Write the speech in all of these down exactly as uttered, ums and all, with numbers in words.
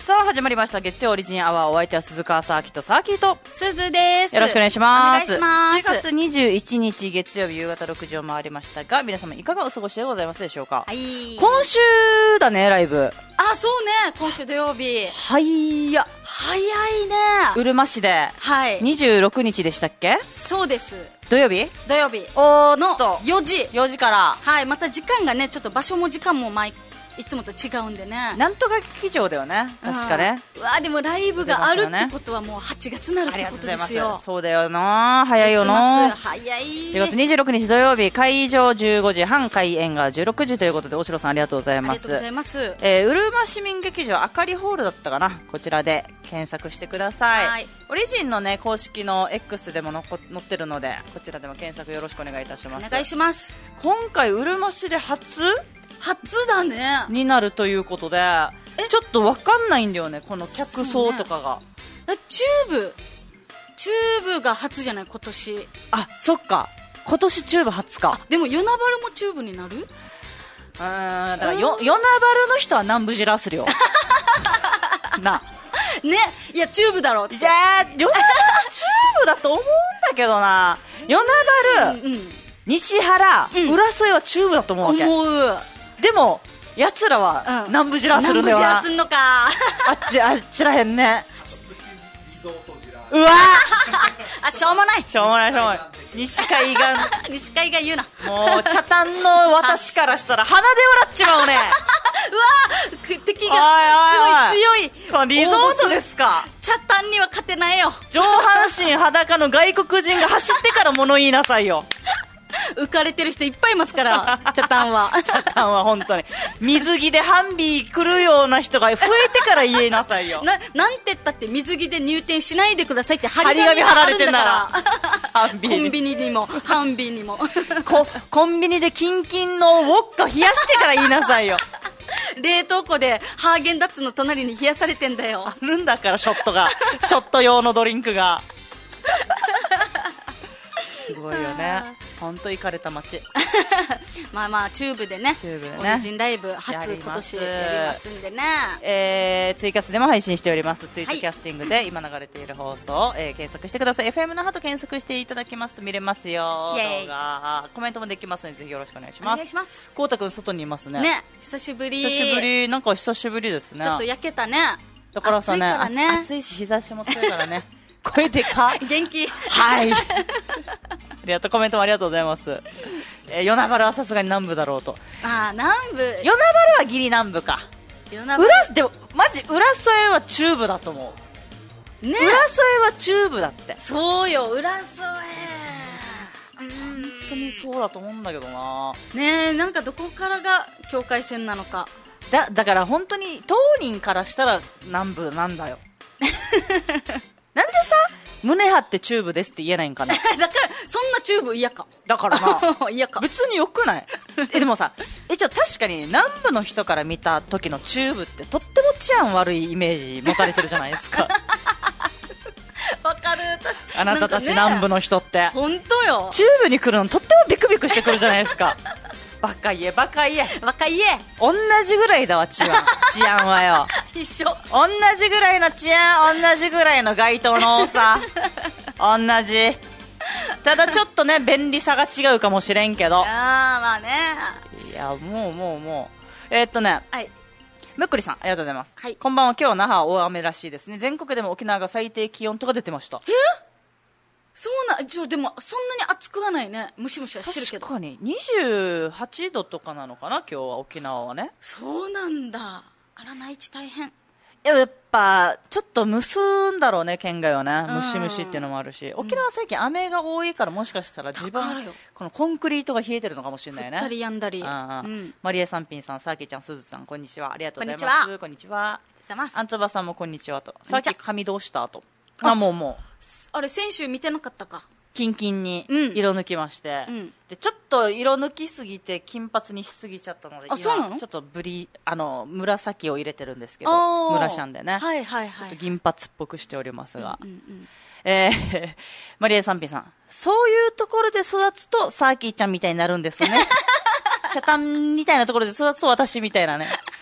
さあ始まりました月曜オリジンアワー。お相手は鈴川サーキとサーキーとすずです。 よろしくお願いします。 お願いします。 しちがつにじゅういちにち月曜日夕方ろくじを回りましたが、皆様いかがお過ごしでございますでしょうか。 はい、 今週だねライブ。 あ、そうね、今週土曜日。 はいや早いね。 うるま市で、はい、にじゅうろくにちでしたっけ。 そうです。 土曜日土曜日おのーっとよじよじから、 はい、また時間がねちょっと場所も時間も毎いつもと違うんでね。 なんとか劇場だよね確かね、 うん、うわでもライブがあるってことはもうはちがつになるってことですよ。 そうだよな、早いよな。 早い。 しちがつにじゅうろくにち土曜日、会場じゅうごじはん、開演がじゅうろくじということで、おしろさんありがとうございます。 ありがとうございます。 えー、うるま市民劇場あかりホールだったかな、こちらで検索してください。はい、オリジンのね公式の X でものこ載ってるので、こちらでも検索よろしくお願いいたします。 お願いします。 今回うるま市で初初だねになるということで、ちょっと分かんないんだよね、この客層とかが、 ね、チューブチューブが初じゃない今年。 あ、そっか、今年チューブ初か。 でも与那原もチューブになる。 うーん、だからよ与那原の人は南部じらするよなね、いやチューブだろって。 いやー、与那原チューブだと思うんだけどな。与那原、うんうん、西原、うん、浦添はチューブだと思うわけ。思う。でも奴らは南部じらするんだよな。 南部じらすんのかあっちあっちらへんね。うわあ、しょうもないしょうもないしょうもない。西海岸西海岸言うな。 もう茶炭の私からしたら鼻で笑っちまうねうわ敵がすごい強い。 このリゾートですか。 茶炭には勝てないよ。 上半身裸の外国人が走ってから物言いなさいよ浮かれてる人いっぱいいますから茶炭は茶炭は本当に水着でハンビー来るような人が増えてから言いなさいよな, なんて言ったって水着で入店しないでくださいって張り紙があるんだからハンビコンビニにもハンビにもコ, コンビニでキンキンのウォッカ冷やしてから言いなさいよ冷凍庫でハーゲンダッツの隣に冷やされてんだよ。 あるんだからショットがショット用のドリンクがすごいよね、本当イカれた街まあまあチューブでね、チューブでねオリジンライブ初今年やりますんでね、 えー、ツイキャスでも配信しております。ツイートキャスティングで今流れている放送を、えー、検索してください。 エフエム のハと検索していただきますと見れますよ。動画コメントもできますのでぜひよろしくお願いします。 お願いします。 こうたくん外にいますね。 ね、久しぶり久しぶり、なんか久しぶりですね。 ちょっと焼けたね。 だからさね、 暑いからね、 暑いし日差しも強いからね声でか元気はいありがとう、コメントもありがとうございます。えー、与那原はさすがに南部だろうと。 あー、南部。 与那原はギリ南部か。裏でもマジ浦添はチューブだと思う、ね、浦添はチューブだって。 そうよ、浦添本当にそうだと思うんだけどな。 ねえ、なんかどこからが境界線なのか。 だ, だから本当に当人からしたら南部なんだよなんでさ胸張ってチューブですって言えないんかなだからそんなチューブ嫌か。 だからな嫌か。 別によくないえでもさ、一応確かに南部の人から見た時のチューブってとっても治安悪いイメージ持たれてるじゃないですかわかる、確かに。 あなたたち南部の人って本当よ、 チューブに来るのとってもビクビクしてくるじゃないですかバカ言えバカ言えバカ言え。 同じぐらいだわ治安治安はよ一緒。 同じぐらいの治安、同じぐらいの街灯の多さ同じ。ただちょっとね便利さが違うかもしれんけど。 あー、まあね。 いやもうもうもうえー、っとね、 はい、 むっくりさんありがとうございます、 はい、 こんばんは。今日那覇は大雨らしいですね。全国でも沖縄が最低気温とか出てました。 えそうな、ちょでもそんなに暑くはないね。ムシムシはしてるけど。 確かににじゅうはちどとかなのかな今日は沖縄はね。 そうなんだ。あら、内地大変。 やっぱちょっと蒸すんだろうね県外はね。ムシムシっていうのもあるし、うん、沖縄は最近雨が多いからもしかしたら地盤このコンクリートが冷えてるのかもしれないね。 降ったりやんだり。 あ、うん、マリエさんぴんさん、サーキーちゃん、すずさん、こんにちは、ありがとうございます。こんにちは。アンツバさんもこんにちはと。さっき髪どうしたと。あ、もうもうあれ先週見てなかったか。 キンキンに色抜きまして、うん、でちょっと色抜きすぎて金髪にしすぎちゃったので、 あ、そうなの？ ちょっとブリあの紫を入れてるんですけど、ムラシャンでね、 はいはいはい、 ちょっと銀髪っぽくしておりますが、うんうんうん、えー、マリエさんぴさん、そういうところで育つとサーキーちゃんみたいになるんですね茶炭みたいなところで育つと私みたいなね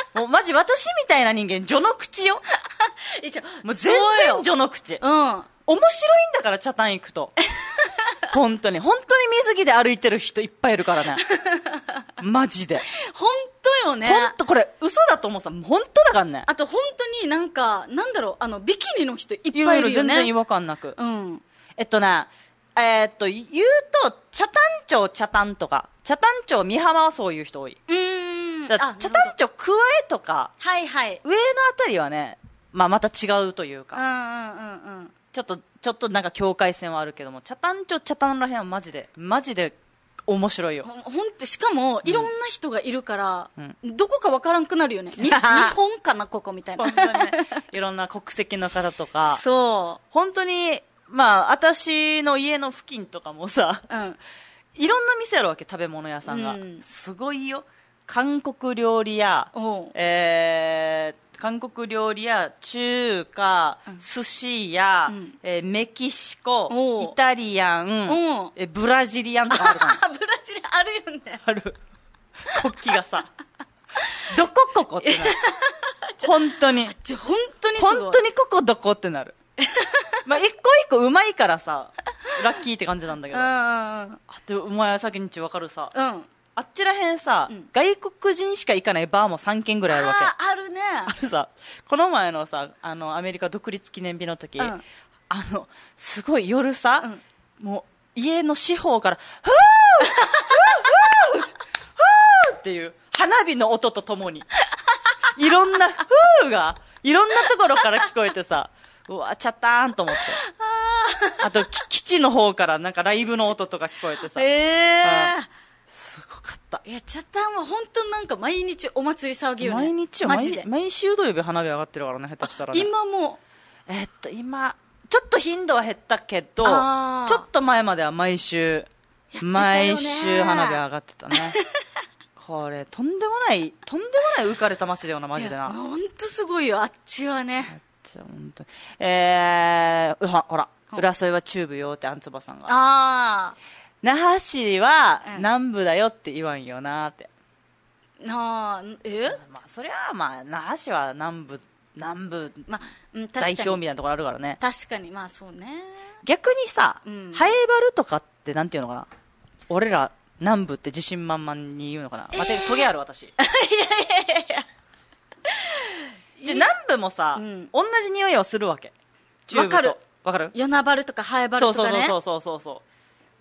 もうマジ私みたいな人間序の口よ。もう全然序の口。うん。面白いんだから茶炭行くと。本当に本当に水着で歩いてる人いっぱいいるからね。マジで。 本当よね。 本当これ嘘だと思うさ、本当だからね。 あと本当になんかなんだろう、あのビキニの人いっぱいいるよね。いろいろ全然違和感なく。うん。えっとね。えー、っと、言うと、茶炭町茶炭とか、茶炭町美浜はそういう人多い。うーん。だ茶炭町桑江とか、はいはい。上のあたりはね、まあまた違うというか、うんうんうんうん。ちょっと、ちょっとなんか境界線はあるけども、茶炭町茶炭らへんはマジで、マジで面白いよ。 ほんと、しかも、いろんな人がいるから、うん、どこかわからんくなるよね。日本かな、ここみたいな。 本当にね。いろんな国籍の方とか、 そう。 本当に、まあ、私の家の付近とかもさ、うん、いろんな店あるわけ、食べ物屋さんが。うん、すごいよ。韓国料理屋、えー、韓国料理屋、中華、うん、寿司屋、うん、えー、メキシコ、イタリアン、えー、ブラジリアンとかあるかな。 ブラジリアンあるよね。 ある。国旗がさ。どこここってなる。本当に。 本当にすごい。 本当にここどこってなる。まあ一個一個うまいからさ、ラッキーって感じなんだけど。あと、お前先にちわかるさ。うん。あっちらへんさ、うん、外国人しか行かないバーもさんけんぐらいあるわけ。 ああ、あるね。 あるさ。この前のさ、あの、アメリカ独立記念日の時、うん、あの、すごい夜さ、うん、もう家の四方から、ふーふーふーふーっていう花火の音とともに、いろんなふーが、いろんなところから聞こえてさ、うわ、ちゃったーんと思って。あ, あと、基地の方からなんかライブの音とか聞こえてさ。えー。すごかった。 いや、チャタンは本当なんか毎日お祭り騒ぎよね。 毎日よ、マジで。毎週土曜日花火上がってるからね、下手したらね。 今もえー、っと、今、ちょっと頻度は減ったけど、ちょっと前までは毎週、毎週花火上がってたね。これ、とんでもない、とんでもない浮かれた街だよな、マジでな。 ほんとすごいよ、あっちはね。 本当にえー、ほら、浦添は中部よってあんつばさんが。ああ。那覇市は南部だよって言わんよなーって。 ああ、えまあ、そりゃあ、まあ、那覇市は南部、南部、まあ、うん、代表みたいなところあるからね。 確かに、まあそうね。 逆にさ、うん、ハエバルとかってなんていうのかな、俺ら南部って自信満々に言うのかな、えー、待って、トゲある私。いやいやいやいや。じゃ南部もさ、うん、同じ匂いをするわけ。 わかる。 わかる。 与那原とかハエバルとかね。 そうそうそうそうそう。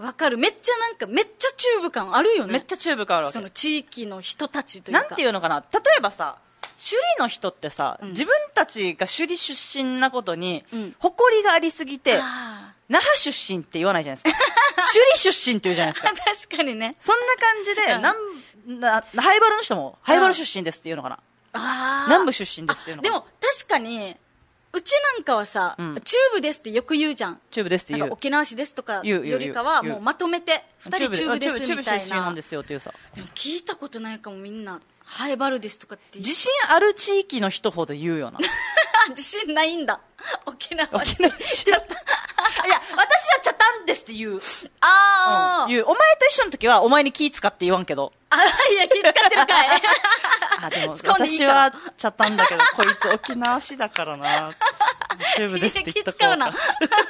わかる。めっちゃなんか、めっちゃチューブ感あるよね。 めっちゃチューブ感あるわけ。 その地域の人たちというか。 なんていうのかな。例えばさ、首里の人ってさ、うん、自分たちが首里出身なことに、うん、誇りがありすぎて、那覇出身って言わないじゃないですか。首里出身って言うじゃないですか。 確かにね。 そんな感じで、うん、なハエバルの人も、ハエバル出身ですって言うのかな。あ南部出身ですっていうのでも確かにうちなんかはさ、うん、チューブですってよく言うじゃん。 チューブですって言う。 沖縄市ですとかよりかはもうまとめてふたりチューブですみたいな。チューブ出身なんですよっていうさ。でも聞いたことないかも。みんなハエバルですとかって自信ある地域の人ほど言うよな。 自信ないんだ。沖縄市沖縄市ちゃったいや私は茶炭ですって言う。 ああ、 うん、言う。お前と一緒の時はお前に気使って言わんけど。 あいや気使ってるかい。 あでも私は茶炭だけどこいつ沖縄市だからな。チューブですって言っとこうか。気使うな。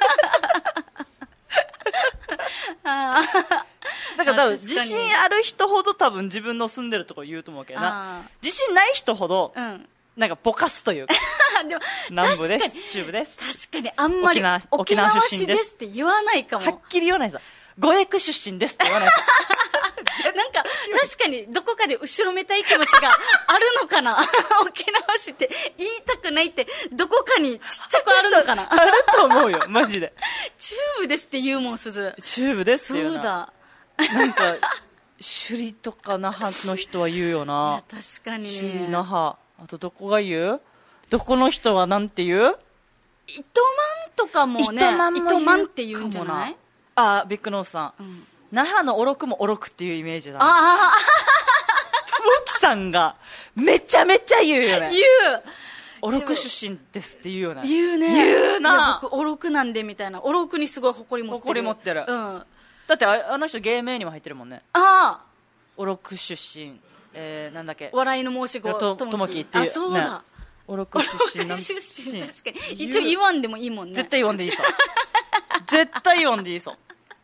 だから多分自信ある人ほど多分自分の住んでるところ言うと思うけどな。自信ない人ほど、うん、なんかぼかすというか。でも南部です、中部です。 確かにあんまり沖縄出身ですって言わないかも。 はっきり言わないさ。五重出身ですって言わないさ。 なんか確かにどこかで後ろめたい気持ちがあるのかな。沖縄市って言いたくないってどこかにちっちゃくあるのかな。 あると思うよマジで。 チューブですって言うもんすず。 チューブですって言うな。 そうだ。 なんか首里とか那覇の人は言うよな。 いや確かにね。 首里那覇あとどこが言う？どこの人はなんて言う？ 糸満とかもね。糸満も言うかもな。糸満って言うんじゃない？ あ、ビッグノースさん、うん、那覇のおろくもおろくっていうイメージだ。ああ友樹さんがめちゃめちゃ言うよね。 言う。 おろく出身ですって言うよね。 言うね。 言うな。 僕おろくなんでみたいな。おろくにすごい誇り持ってる。 誇り持ってる。 うん。 だってあの人芸名にも入ってるもんね。 ああ。 おろく出身えー、なんだっけ、 笑いの申し子ともきっていう、 あ、そうだ、 ね、おろく出身なん出身、確かに一応言わんでもいいもんね。 絶対言わんでいいそう絶対言わんでいいそう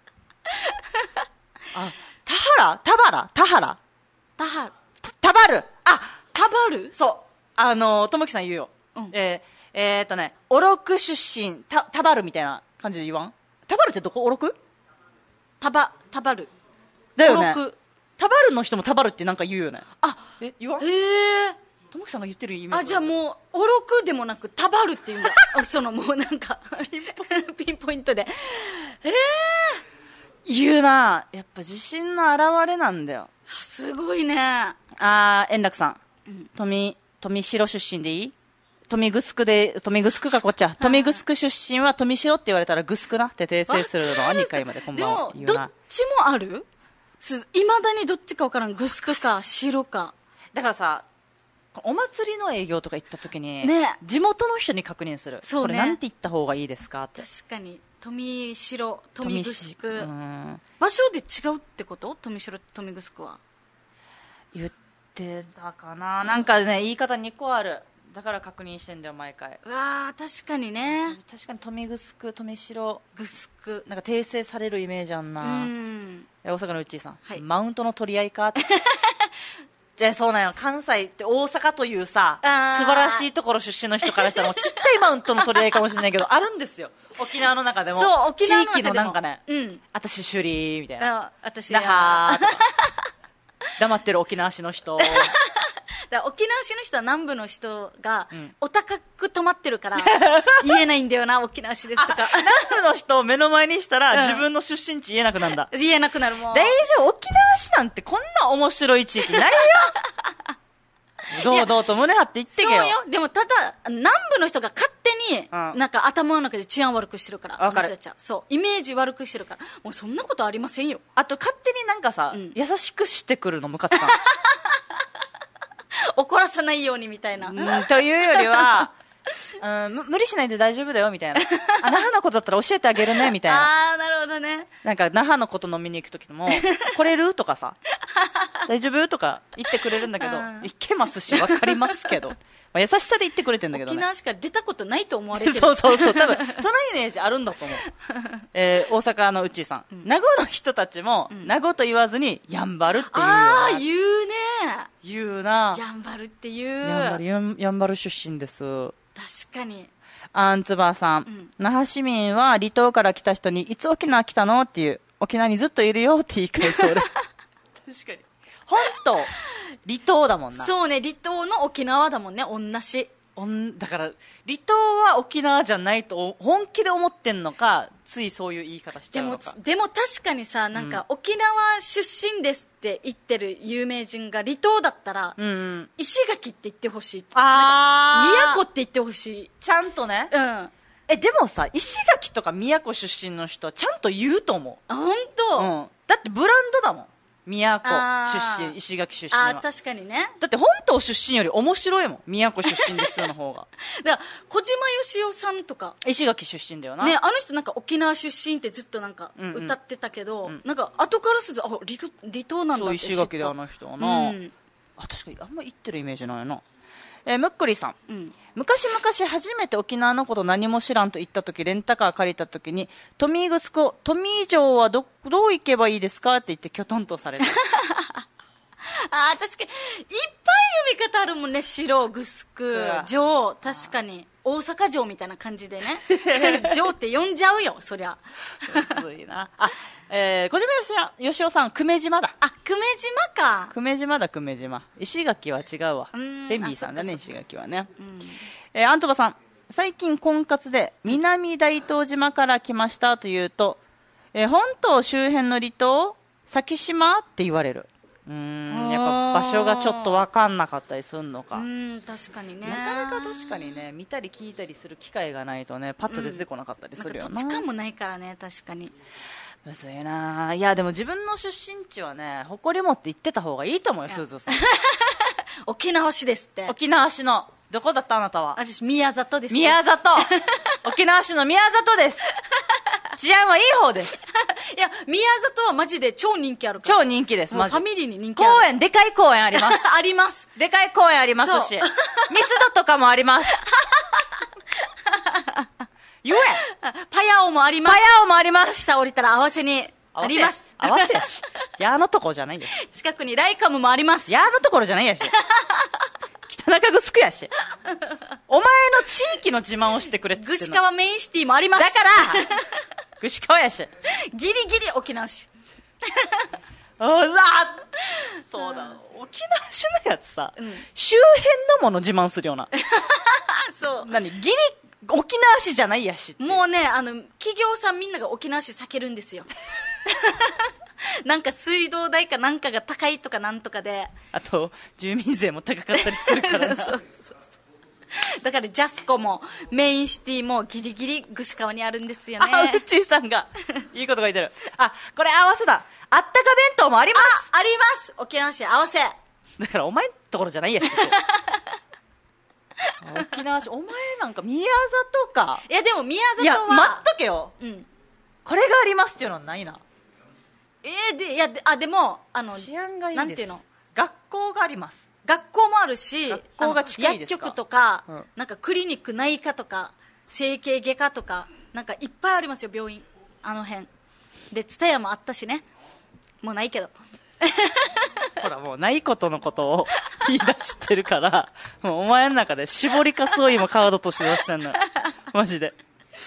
あ、田原田原田原田原田原あ、 田原そう、あのともきさん言うよ、うん、えー、えー、っとね、おろく出身た田原みたいな感じで言わん？田原ってどこ？おろく？ 田ば田原だよね。田原の人も田原ってなんか言うよね。 あ、 え、言わん？ へえ。 ともきさんが言ってるイメージ。 あ、じゃあもうおろくでもなく田原って言うんだそのもうなんかピンポイントピンポイントで、ええー、言うな。やっぱ自信の表れなんだよ。 すごいね。 あー、円楽さん、うん、富富城出身でいい？富城で、富城かこっちゃ。富城出身は富城って言われたらグスクなって訂正するのはにかいまでこんばんは言うな。 でも、どっちもある？いまだにどっちかわからん。グスクか城か。 だからさ、お祭りの営業とか行った時に、 ね、 地元の人に確認する。 そうね、 これなんて言った方がいいですかって。 確かに。富城、富城。 うん、 場所で違うってこと？富城、富城は。 言ってたかな。なんかね、言い方にこある。だから確認してんだよ毎回。 うわー、確かにね。 確かに富城、富城、 グスク、 なんか訂正されるイメージあんな。うん、大阪のうっちーさん、はい、マウントの取り合いかじゃあそうなんよ、関西って大阪というさ素晴らしいところ出身の人からしたらもうちっちゃいマウントの取り合いかもしれないけどあるんですよ、沖縄の中でも。 そう、沖縄の中でも地域のなんかね、 うん、 私首里みたいな、 私那覇とか黙ってる沖縄市の人だから沖縄市の人は南部の人がお高く泊まってるから言えないんだよな沖縄市ですとか南部の人を目の前にしたら、うん、自分の出身地言えなくなるんだ。 言えなくなる。もう大丈夫、沖縄市なんてこんな面白い地域ないよ堂々と胸張って言ってけよ。 そうよ。でもただ南部の人が勝手に、うん、なんか頭の中で治安悪くしてるから。 分かる。 そう、イメージ悪くしてるからもうそんなことありませんよ。 あと勝手になんかさ、うん、優しくしてくるのムカつかん怒らさないようにみたいな、 うん、というよりは、うん、無理しないで大丈夫だよみたいなあ、那覇のことだったら教えてあげるねみたいな。 ああ、なるほどね。 なんか那覇のこと飲みに行くときも来れるとかさ大丈夫とか言ってくれるんだけど、行けますし分かりますけどまあ、優しさで言ってくれてんだけどね。 沖縄しか出たことないと思われてるそうそうそう、多分そのイメージあるんだと思うえー、大阪のうっちーさん、うん、名護の人たちも、うん、名護と言わずにやんばるって言うよ。 ああ、言うね。 言うな。 やんばるって言う。 やんばる、やん、やんばる出身です。 確かに。 あんつばさん、うん、那覇市民は離島から来た人にいつ沖縄来たのっていう、沖縄にずっといるよって言い返そう確かに本当離島だもんな。 そうね、離島の沖縄だもんね、同じ。 だから離島は沖縄じゃないと本気で思ってんのか、ついそういう言い方しちゃうのか。 でも、でも確かにさ、なんか、うん、沖縄出身ですって言ってる有名人が離島だったら、うんうん、石垣って言ってほしい。ああ、宮古って言ってほしい。 ちゃんとね。うん。え、でもさ、石垣とか宮古出身の人はちゃんと言うと思う。 あ、本当？ うん。だってブランドだもん。宮古出身、石垣出身は。 あ、確かにね。 だって本島出身より面白いもん、宮古出身ですよの方がだから小島よしおさんとか石垣出身だよな。 ね、あの人なんか沖縄出身ってずっとなんか歌ってたけど、うんうん、なんか後からすると、あ、離、離島なんだって知った。 そう、石垣であの人はな、うん、あ、確かにあんま言ってるイメージないな。えー、むっくりさん、うん、昔々初めて沖縄のこと何も知らんと言った時、レンタカー借りた時に富城、富城は ど, どう行けばいいですかって言ってきょとんとされたあー、確かにいっぱい読み方あるもんね。城、グスク、城、確かに大阪城みたいな感じでね城って呼んじゃうよ、そりゃそういいなあ。えー、小島よしおさん、久米島だ。 あ、久米島か。 久米島だ、久米島。石垣は違うわ。ベンビーさんだね、石垣はね。うん、えー、アントバさん、最近婚活で南大東島から来ましたというと、えー、本島周辺の離島、先島って言われる。うーん、やっぱ場所がちょっと分かんなかったりするのか。 うん、確かにね。 なかなか確かにね、見たり聞いたりする機会がないとね、パッと出てこなかったりするよな。うん、 なんか土地勘もないからね、確かに。 むずいな。いやでも自分の出身地はね、誇り持って言ってた方がいいと思うよ、すずさん沖縄市ですって。 沖縄市のどこだったあなたは。 私宮里です。 宮里沖縄市の宮里です治安はいい方です。 いや、宮里はマジで超人気あるから。 超人気です、マジで。 ファミリーに人気ある。 公園、でかい公園あります。 あります。 でかい公園ありますし、ミスドとかもあります。言え。 パヤオもあります。 パヤオもあります。 下降りたら合わせにあります。 合わせやし。やのところじゃないです。 近くにライカムもあります。 やのところじゃないやし。北中城やし。お前の地域の自慢をしてくれって具志川メインシティもあります。 だから具志川やし。 ギリギリ沖縄市。 うわそうだ。沖縄市のやつさ、うん、周辺のもの自慢するような。 そう。 何ギリ沖縄市じゃないやし。 もうね、あの、企業さんみんなが沖縄市避けるんですよ。なんか水道代かなんかが高いとかなんとかで。 あと、住民税も高かったりするからな。そうそうそう。 だからジャスコもメインシティもギリギリ具志川にあるんですよね。 あ、うっちーさんがいいこと書いてる。あ、これ合わせだ。あったか弁当もあります。 あ、あります。沖縄市合わせ。 だからお前のところじゃないやし。沖縄市、お前なんか宮里か。 いやでも宮里は。 いや、待っとけよ。 うん。 これがありますっていうのはないな。 えー、で、いや、で、あ、でも、あの、 治安がいいです。 なんていうの？ 学校があります。 学校もあるし、 学校が近いですか？ 薬局とか、 うん、 なんかクリニック内科とか、整形外科とか、なんかいっぱいありますよ、病院。あの辺。で、蔦屋もあったしね。もうないけど。 ほら、もうないことのことを言い出してるから、もうお前の中で絞りかすを今カードとして出してんのよ。マジで。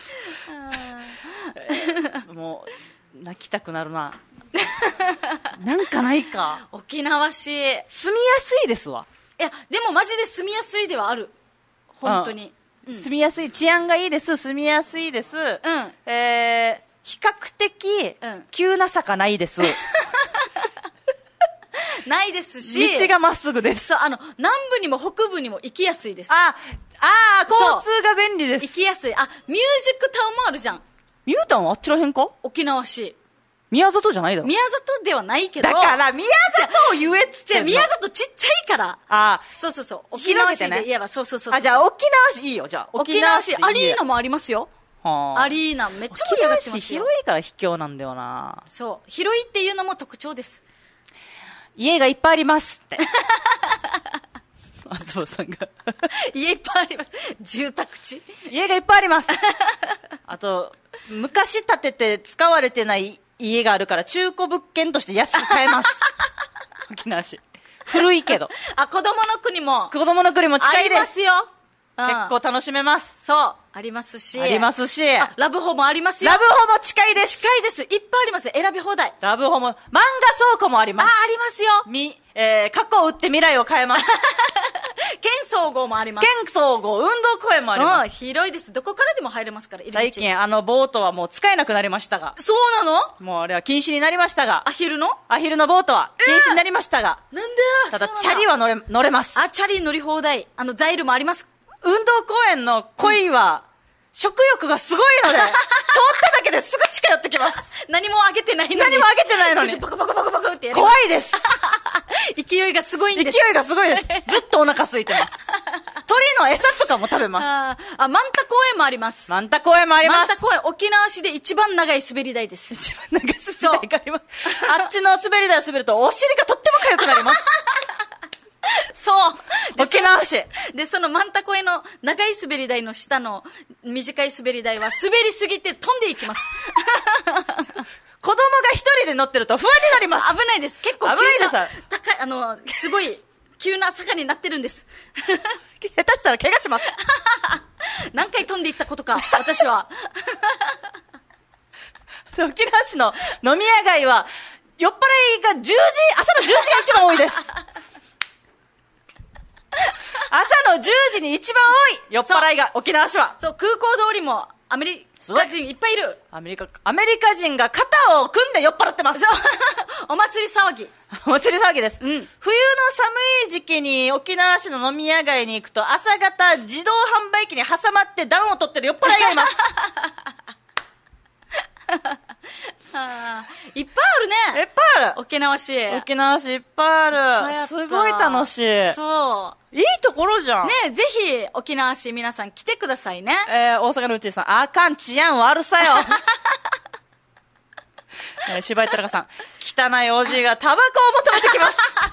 もう、泣きたくなるな。なんかないか。 沖縄市。 住みやすいですわ。 いや、でもマジで住みやすいではある。本当に。 うん、住みやすい。治安がいいです。住みやすいです。うん。えー、比較的、うん、急な坂ないです。 ないですし。 道がまっすぐです。 そう、あの、南部にも北部にも行きやすいです。 あ、あー、交通が便利です。 行きやすい。あ、ミュージックタウンもあるじゃん。 ミュータウンはあっちらへんか？ 沖縄市。 宮里じゃないだろ。 宮里ではないけど。 だから宮里を言えっつってんの。 宮里ちっちゃいから。 ああ。 そうそうそう。沖縄市で言えば、そうそうそう。 あ、じゃあ沖縄市いいよ、じゃあ。 沖縄市、アリーナもありますよ。はあ。アリーナめっちゃ盛り上がってますよ。 沖縄市広いから卑怯なんだよな。 そう。広いっていうのも特徴です。 家がいっぱいありますって。松尾さんが。 家いっぱいあります。住宅地家がいっぱいあります。あと、昔建てて使われてない家があるから中古物件として安く買えます。沖縄市。古いけど。 あ、子供の国も。 子供の国も近いです。 ありますよ。 うん、結構楽しめます。 そう。ありますし。 ありますし。 ラブホもありますよ。 ラブホも近いです。 近いです。いっぱいあります。選び放題。 ラブホも、漫画倉庫もあります。 あ、ありますよ。 み、えー、過去を売って未来を変えます。 県総合もあります。 県総合、運動公園もあります。 うん、広いです。どこからでも入れますから、 最近、あの、ボートはもう使えなくなりましたが。 そうなの？ もうあれは禁止になりましたが。 アヒルの？ アヒルのボートは禁止になりましたが。 えー、なんで？ ただ、チャリは乗れ、乗れます。 あ、チャリ乗り放題。あの、ザイルもあります。 運動公園の鯉は、うん、食欲がすごいので、通っただけですぐ近寄ってきます。 何もあげてないのに。 何もあげてないのに。 パクパクパクパクってやる。 怖いです。 勢いがすごいんです。 勢いがすごいです。ずっとお腹空いてます。鳥の餌とかも食べます。 ああ、マンタ公園もあります。 マンタ公園もあります。 マンタ公園、沖縄市で一番長い滑り台です。 一番長い滑り台があります。あっちの滑り台を滑ると、お尻がとっても痒くなります。 そう。 沖縄市。 で、そのマンタコエの長い滑り台の下の短い滑り台は滑りすぎて飛んでいきます。 子供が一人で乗ってると不安になります。 危ないです。結構急斜、高い、あの、すごい急な坂になってるんです。 下手したら怪我します。 何回飛んでいったことか、私は。 沖縄市の飲み屋街は、酔っ払いがじゅうじ、朝のじゅうじが一番多いです。朝のじゅうじに一番多い酔っ払いが沖縄市は。 そう、空港通りもアメリカ人いっぱいいる。 アメリカ、アメリカ人が肩を組んで酔っ払ってます。 そう。お祭り騒ぎ。 お祭り騒ぎです。 うん。冬の寒い時期に沖縄市の飲み屋街に行くと朝方自動販売機に挟まって暖を取ってる酔っ払いがいます。 はあ、いっぱいあるね。 いっぱいある。 沖縄市。 沖縄市いっぱいある。いっぱいあった。すごい楽しい。 そう。 いいところじゃん。 ね、ぜひ沖縄市皆さん来てくださいね。 えー、大阪のうちさん、あかん治安悪さよ。 えー、柴井田中さん、汚いおじいがタバコを求めてきます。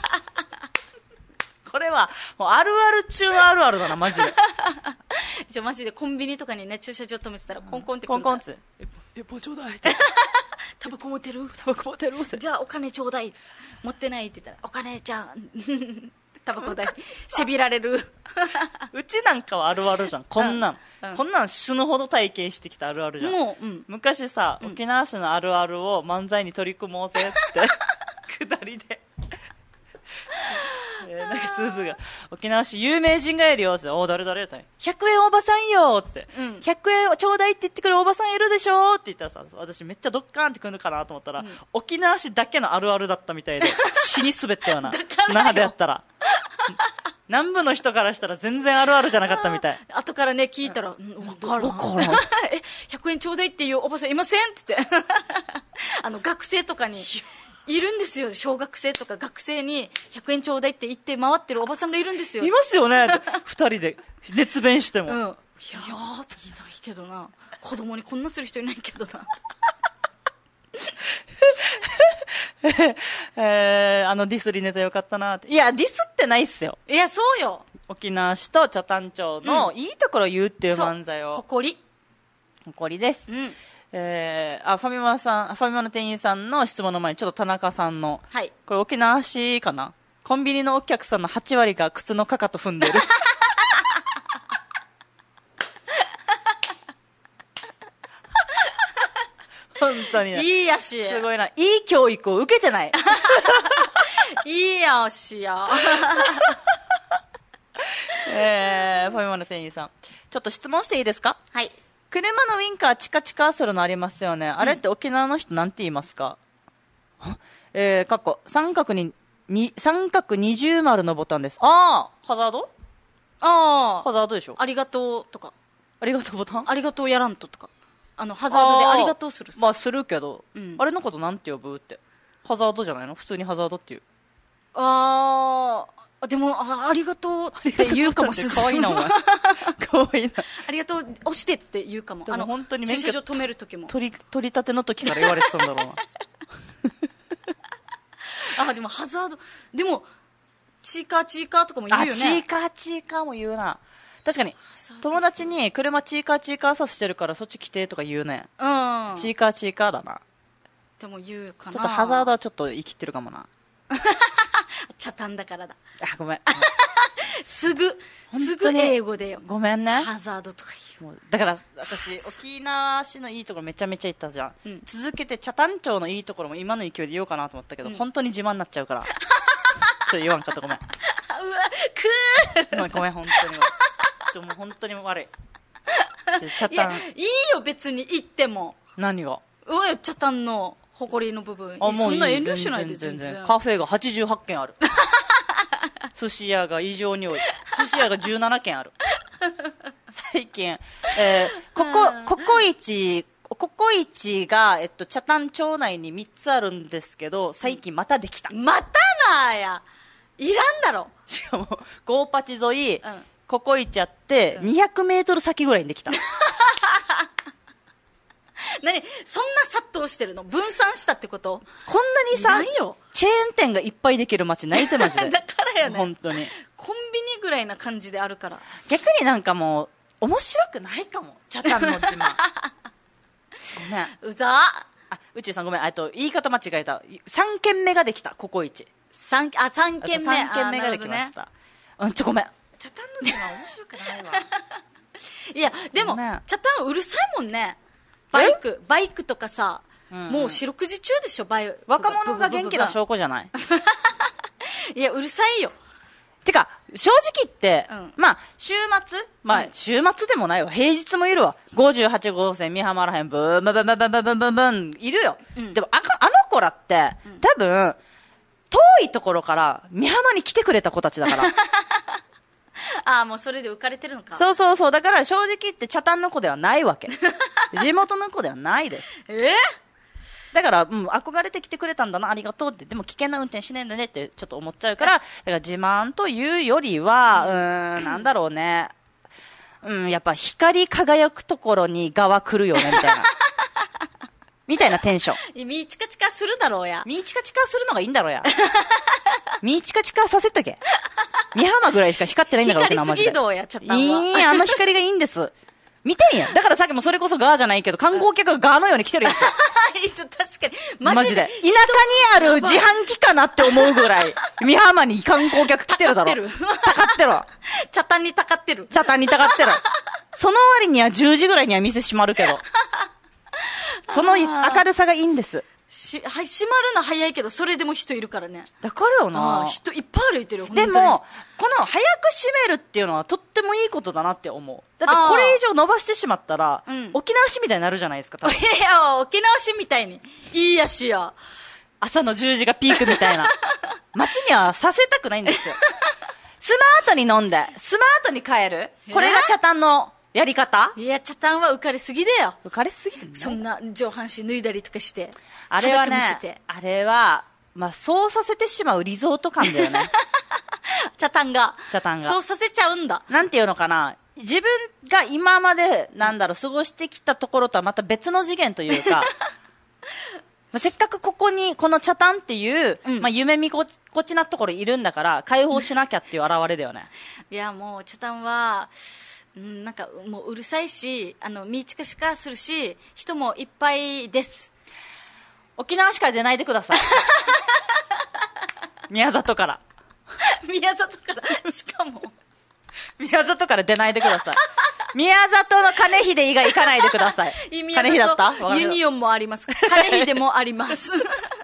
これは、もうあるある中のあるあるだな、マジで。 じゃあマジでコンビニとかにね、駐車場止めてたらコンコンってくる、 うん、コンコンって。え、もうちょうだいって。 タバコ持ってるタバコ持ってるって。 じゃあお金ちょうだい。持ってないって言ったら、お金じゃあ、タバコ代。せびられる。 うちなんかはあるあるじゃん。こんなん。うんうん、こんなん死ぬほど体験してきたあるあるじゃん。もう、うん、昔さ、うん、沖縄市のあるあるを漫才に取り組もうぜって、くだりで。えー、なんかスーズが沖縄市有名人がいるよって、お誰誰ってひゃくえんおばさんよって、うん、ひゃくえんちょうだいって言ってくるおばさんいるでしょって言ったらさ、私めっちゃドッカーンってくるかなと思ったら、うん、沖縄市だけのあるあるだったみたいで死に滑ったような那覇でやったら南部の人からしたら全然あるあるじゃなかったみたい。 後からね聞いたら、うん、分からん分からんえひゃくえんちょうだいっていうおばさんいませんって言ってあの学生とかにいるんですよ。小学生とか学生にひゃくえんちょうだいって言って回ってるおばさんがいるんですよ。 いますよね二人で熱弁しても、うん、いやーいないけどな、子供にこんなする人いないけどなえー、あのディスりネタよかったなって。いやディスってないっすよ。 いやそうよ、 沖縄市と北谷町のいいところを言うっていう漫才を、 うん、誇り誇りです、うん。えー、あファミマさん、ファミマの店員さんの質問の前にちょっと田中さんの、はい、これ沖縄市かな、コンビニのお客さんのはち割が靴のかかと踏んでる本当に、ね、 いいやし、 すごいな、いい教育を受けてないいいやしやえー、ファミマの店員さん、ちょっと質問していいですか。はい。車のウインカーチカチカするのありますよね、うん、あれって沖縄の人なんて言いますか。えー、かっこ三角にに三角二重丸のボタンです。ああ、ハザード、ああハザードでしょ。 ありがとうとか、 ありがとうボタン、 ありがとうやらんととか、あのハザードでありがとうする、 まあするけど、うん、あれのことなんて呼ぶって。ハザードじゃないの、普通にハザードっていう。ああ、でも あ, ありがとうって言うかもしれない。 かわいいなお前かわいいなありがとう押してって言うかも。 でも本当に駐車場止める時も取り取り立ての時から言われてたんだろうなあ、でもハザード、でもチーカーチーカーとかも言うよね。 あ、チーカーチーカーも言うな。確かに友達に車チーカーチーカーさせてるからそっち来てとか言うね。うん、チーカーチーカーだな。 でも言うかな。 ちょっとハザードはちょっと生きてるかもな茶炭だからだ。 あ、ごめんすぐすぐ英語でよ。 ごめんね。 ハザードとか言う。 だから私沖縄市のいいところめちゃめちゃ行ったじゃん、うん、続けて茶谷町のいいところも今の勢いで言おうかなと思ったけど、うん、本当に自慢になっちゃうからちょっと言わんかった。ごめんうわくーごめんごめん本当にちょもう本当に悪い。茶谷いいいよ別に行っても。 何がうわ茶谷の誇りの部分。あ、もうそんな遠慮しないで全然。 カフェがはちじゅうはちけんある寿司屋が異常に多い。寿司屋がじゅうななけんある最近、えー、ここココイチココイチが、えっと、茶谷町内にみっつあるんですけど最近またできた、 うん、またなーやいらんだろ。 しかもゴーパチ沿い、うん、ココイチあって、うん、にひゃくメートル先ぐらいにできた何そんな殺到してるの。分散したってこと。 こんなにさチェーン店がいっぱいできる街ないってマジでだからよね本当にコンビニぐらいな感じであるから。 逆になんかもう面白くないかも茶谷の自慢ごめんうざあうちさんごめんあと言い方間違えた。さんけんめができたココイチ。 三あ三軒目三軒目ができました、ね、うんちょごめん茶谷の自慢面白くないわいやでも茶谷うるさいもんね。バイクバイクとかさ、うんうん、もう四六時中でしょバイク。 若者が元気な証拠じゃないいやうるさいよ。 てか正直言って、うん、まあ週末まあ、うん、週末でもないわ平日もいるわ。ごじゅうはちごうせん美浜らへんブーンブンブンブンブンブンブンブンブンいるよ、うん、でもああの子らって、うん、多分遠いところから美浜に来てくれた子たちだからああもうそれで浮かれてるのか。 そうそうそうだから正直言って茶谷の子ではないわけ地元の子ではないです。 えー、 だから、うん、憧れてきてくれたんだなありがとうって。でも危険な運転しねえんだねってちょっと思っちゃうからだから自慢というよりはうーんなんだろうね、うん、やっぱ光り輝くところに側来るよねみたいなみたいなテンション。 ミーチカチカするだろうや。 ミーチカチカするのがいいんだろうや。ミーチカチカさせとけ。美浜ぐらいしか光ってないんだから、 光すぎどうや、ちゃったんは。 いい、あの光がいいんです。見てんや。だからさっきもそれこそガーじゃないけど、観光客がガーのように来てるんですよ。 ちょ、確かに。マジで。 マジで。田舎にある自販機かなって思うぐらい、美浜に観光客来てるだろ。 たかってる。 たかってるわ。 茶炭にたかってる。 茶炭にたかってる。その割にはじゅうじぐらいには店閉まるけど。その明るさがいいんです。 し、はい、閉まるの早いけど、それでも人いるからね。 だからよな。 人いっぱい歩いてるよ、 でも、この早く閉めるっていうのはとってもいいことだなって思う。だってこれ以上伸ばしてしまったら、うん、沖縄市みたいになるじゃないですか、多分。 いや、沖縄市みたいに。いいやしや。 朝のじゅうじがピークみたいな。街にはさせたくないんですよ。スマートに飲んで、スマートに帰る。これが茶炭のやり方？ いや、茶炭は浮かれすぎだよ。 浮かれすぎてね。 そんな上半身脱いだりとかして。 あれはね、あれは、まあ、そうさせてしまうリゾート感だよね。 茶炭が。 茶炭が。 そうさせちゃうんだ。 なんていうのかな。自分が今まで、なんだろう、過ごしてきたところとはまた別の次元というか、せっかくここに、この茶炭っていう、うん、まあ、夢見こちなところいるんだから、解放しなきゃっていう現れだよね。 いや、もう、茶炭は、うん、なんか、もううるさいし、あの、ミーチカシカするし、人もいっぱいです。 沖縄しか出ないでください。宮里から。 宮里から、しかも。 宮里から出ないでください。宮里の金秀以外行かないでください。金秀だったユニオンもあります。金秀もあります。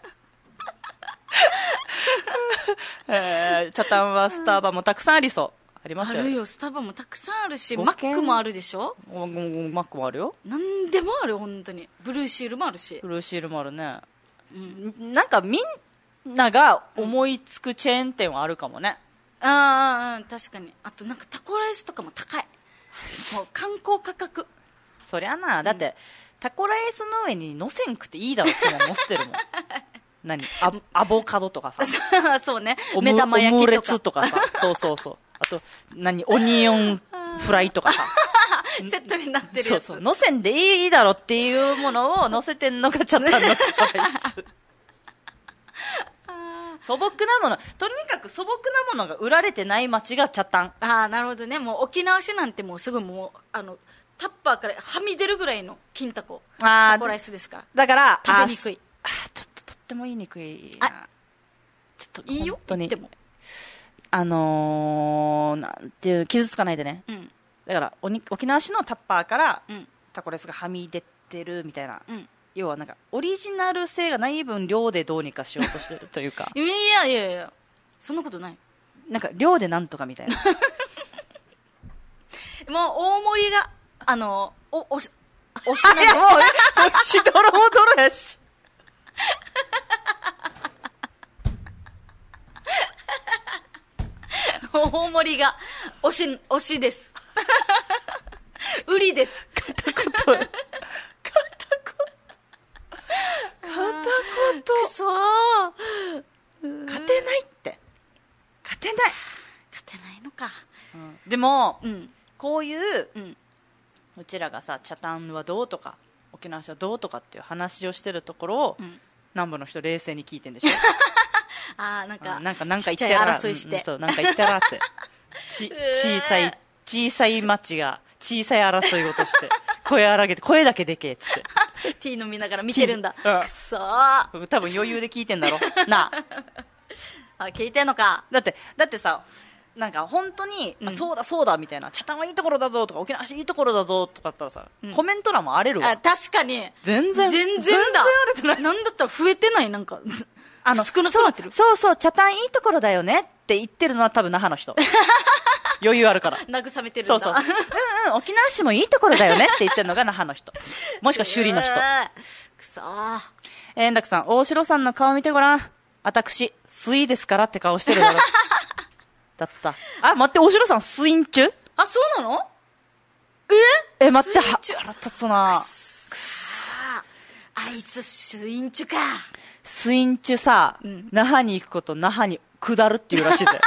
えー、茶炭はスタバもたくさんありそう。ありますよ。 あるよ、スタバもたくさんあるし、マックもあるでしょ。 マックもあるよ。 なんでもあるよ、本当に。ブルーシールもあるし。 ブルーシールもあるね。うん、なんかみんなが思いつくチェーン店はあるかもね。 うん、ああ、確かに。あとなんかタコライスとかも高い。もう観光価格。 そりゃな、だって、うん、タコライスの上に乗せんくていいだろっても乗せてるもん。何アアボカドとかさ。そうね。目玉焼きとか。オムレツとかさ。そうそうそう。あと、何オニオンフライとかさ。 セットになってるやつ。 そうそう。乗せんでいいだろっていうものを乗せてんのが茶炭のタコライス。素朴なもの。とにかく素朴なものが売られてない街が茶炭。 ああ、なるほどね。もう沖縄市なんてもうすぐもう、あの、タッパーからはみ出るぐらいの金タコ。タコライスですから。 だから、 食べにくい。 ああ、ちょっととっても言いにくいな。あ、 ちょっといいよ、言っても。 あのー、なんていう、傷つかないでね。うん。だからおに、沖縄市のタッパーから、うん、タコライスがはみ出てるみたいな。うん。要はなんか、オリジナル性がない分、量でどうにかしようとしてるというか。 いやいやいや、そんなことない。 なんか、量でなんとかみたいな。 もう、大盛りが、あの、お、おし、おしなの。 いや、もう、おしどろもどろやし。 大盛りが、おし、おしです。売りです。 片言。片言。片言。 くそー。 勝てないって。勝てない。 勝てないのか。 うん、でも、うん、こういう、うん、うちらがさ、茶炭はどうとか、沖縄市はどうとかっていう話をしてるところを、うん、南部の人冷静に聞いてんでしょ。 ああ、なんか、 なんか、なんか言ってら、 争いして、 うん、そう、なんか言ってらって。ち、小さい、小さい町が、小さい争いをとして、声荒げて、声だけでけえっつって。 ティー飲みながら見てるんだ。 うん、 くそー。 多分余裕で聞いてんだろ。なあ。あ、聞いてんのか。 だって、だってさ、なんか本当に、うん、あ、そうだそうだみたいな、茶炭はいいところだぞとか、沖縄市いいところだぞとかだったらさ、うん、コメント欄も荒れるわ。 あ、確かに。 全然。 全然だ。 荒れてない。 なんだったら増えてない、なんか。あの、少なくなってる。 そうそう、茶炭いいところだよねって言ってるのは多分那覇の人。余裕あるから。 慰めてるんだ。 そうそう。うんうん、沖縄市もいいところだよねって言ってるのが那覇の人。もしくは首里の人。 くそー。 円楽さん、大城さんの顔見てごらん。私、スイですからって顔してるだろ。だった。あ、待って、大城さん、スインチュ？ あ、そうなの？ ええ、待って、は、腹立つな。くそー。あいつ、スインチュか。 スインチュさ、うん、那覇に行くこと那覇に下るっていうらしいぜ。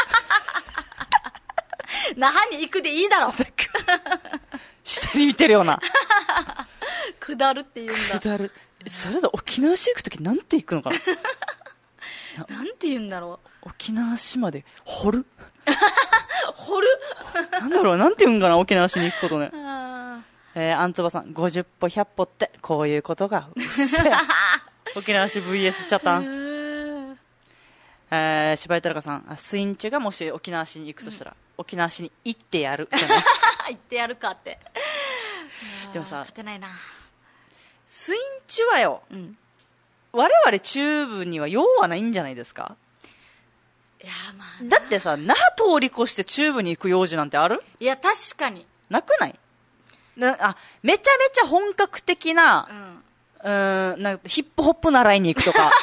那覇に行くでいいだろ。 下に見てるような。 下るって言うんだ。 下る。 それで沖縄市行くときなんて行くのかなななんて言うんだろう。沖縄市まで掘る掘るなんだろう、なんて言うんかな、沖縄市に行くことね。えー、あんつばさん、ごじゅっぽひゃっぽってこういうことがうっせえ沖縄市 ブイエス チャタン。えー、柴井寺香さん、スインチュがもし沖縄市に行くとしたら、うん、沖縄市に行ってやる行ってやるかって。 でもさ、 勝てないな。 スインチュはよ、うん、我々中部には用はないんじゃないですか。 いや、まあ、 だってさ、那覇通り越して中部に行く用事なんてある？ いや、確かになくない？なあ、めちゃめちゃ本格的な、うん、うーん、なんかヒップホップ習いに行くとか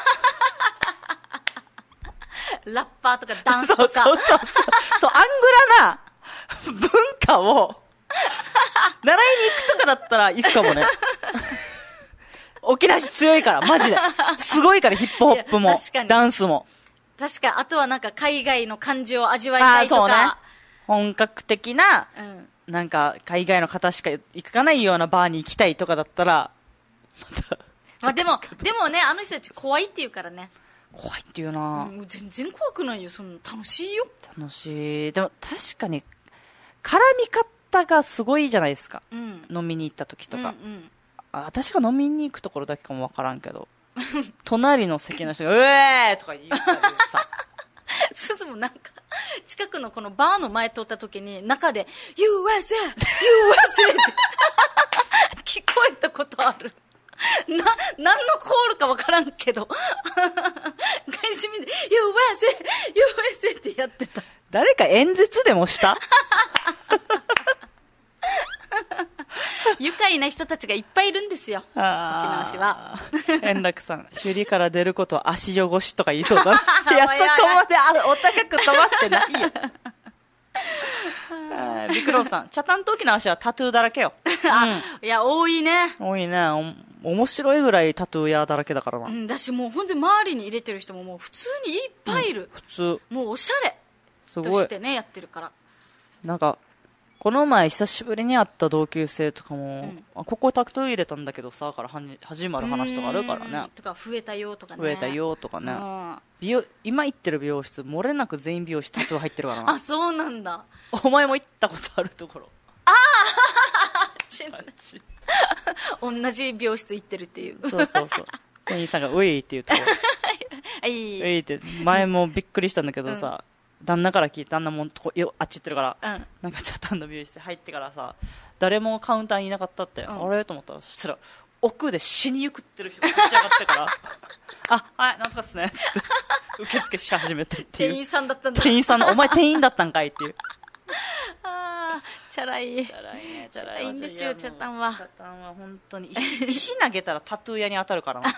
ラッパーとかダンスとかそうそうそうそうそう、アングラな文化を習いに行くとかだったら行くかもね沖縄市強いから、マジですごいから、ヒップホップもダンスも。 確かに、あとはなんか海外の感じを味わいたいとか、そうね、 本格的な、うん、なんか海外の方しか行かないようなバーに行きたいとかだったらまたまあでもでもね、あの人たち怖いって言うからね。 怖いって言うな、 うん、全然怖くないよ、その楽しいよ。 楽しい。でも確かに絡み方がすごいじゃないですか、うん、飲みに行った時とか、うんうん、あ、私が飲みに行くところだけかもわからんけど隣の席の人がうえーとか言ったりさすずもなんか近くのこのバーの前通った時に中で ユーエスエー ユーエスエー って聞こえたことある。な、何のコールかわからんけど外人見て ユーエスエー ユーエスエー ってやってた。 誰か演説でもした愉快な人たちがいっぱいいるんですよ、沖縄市は。 円楽さん、首里から出ることは足汚しとか言いそうだいや、そこまであお高く止まってないよビクローさん、チャタンと沖縄市はタトゥーだらけよ、 うん、いや、多いね、 多いね。お面白いぐらいタトゥー屋だらけだからな、 うん、だしもう本当に周りに入れてる人ももう普通にいっぱいいる、うん、 普通、 もうおしゃれとしてねやってるから。 なんかこの前久しぶりに会った同級生とかも、うん、あ、ここタトゥー入れたんだけどさから始まる話とかあるからね。 とか増えたよとかね。 増えたよとかね。うん、美容今行ってる美容室漏れなく全員美容室タトゥー入ってるからな。 あ、そうなんだ。 お前も行ったことあるところ。 ああ同じ美容室行ってるっていう。 そうそうそう。店員さんがウイっていうところ。ウイって前もびっくりしたんだけどさ。うん、旦那から聞いて、旦那もとこよあっち行ってるから、うん、なんかチャタンの美容室入ってからさ、誰もカウンターにいなかったって、うん、あれと思ったら、そしたら奥で死にゆくってる人が立ち上がってからあ、はい、なんとかっすねっつって受付し始めたっていう。 店員さんだったんだ。 店員さんの、お前店員だったんかいっていうあー、チャラい。 チャラいね、チャラい。いいんですよ、チャタンは。 チャタンは本当に石、石投げたらタトゥー屋に当たるからな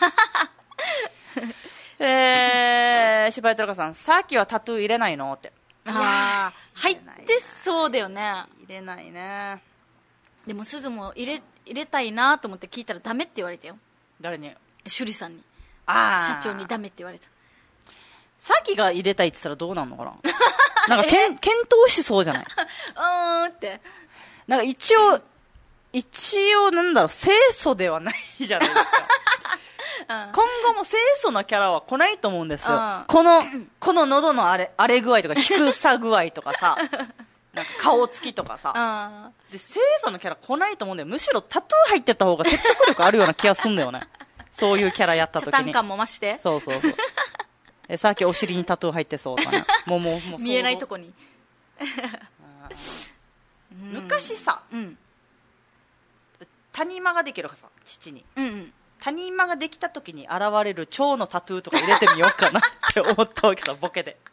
えー、柴井寺さん、さっきはタトゥー入れないのって。 ああ、入ってそうだよね。 入れないね。 でもすずも入れ入れたいなと思って聞いたらダメって言われたよ。 誰に？ 趣里さんに。 ああ。 社長にダメって言われた。 さっきが入れたいって言ったらどうなんのかななんかけん検討しそうじゃない？ うーんって。 なんか一応、一応なんだろう、清楚ではないじゃないですか。うん、今後も清楚なキャラは来ないと思うんですよ、うん、このこの喉の荒れ荒れ具合とか低さ具合とかさなんか顔つきとかさ、うん、で清楚なキャラ来ないと思うんだよ。むしろタトゥー入ってた方が説得力あるような気がするんだよねそういうキャラやった時に。 チャタン感も増して。 そうそうそうえさっきお尻にタトゥー入ってそうとかねもうもうもう見えないとこに昔さ、うん、谷間ができるかさ父に、うんうん、谷間ができた時に現れる蝶のタトゥーとか入れてみようかなって思ったわけさボケで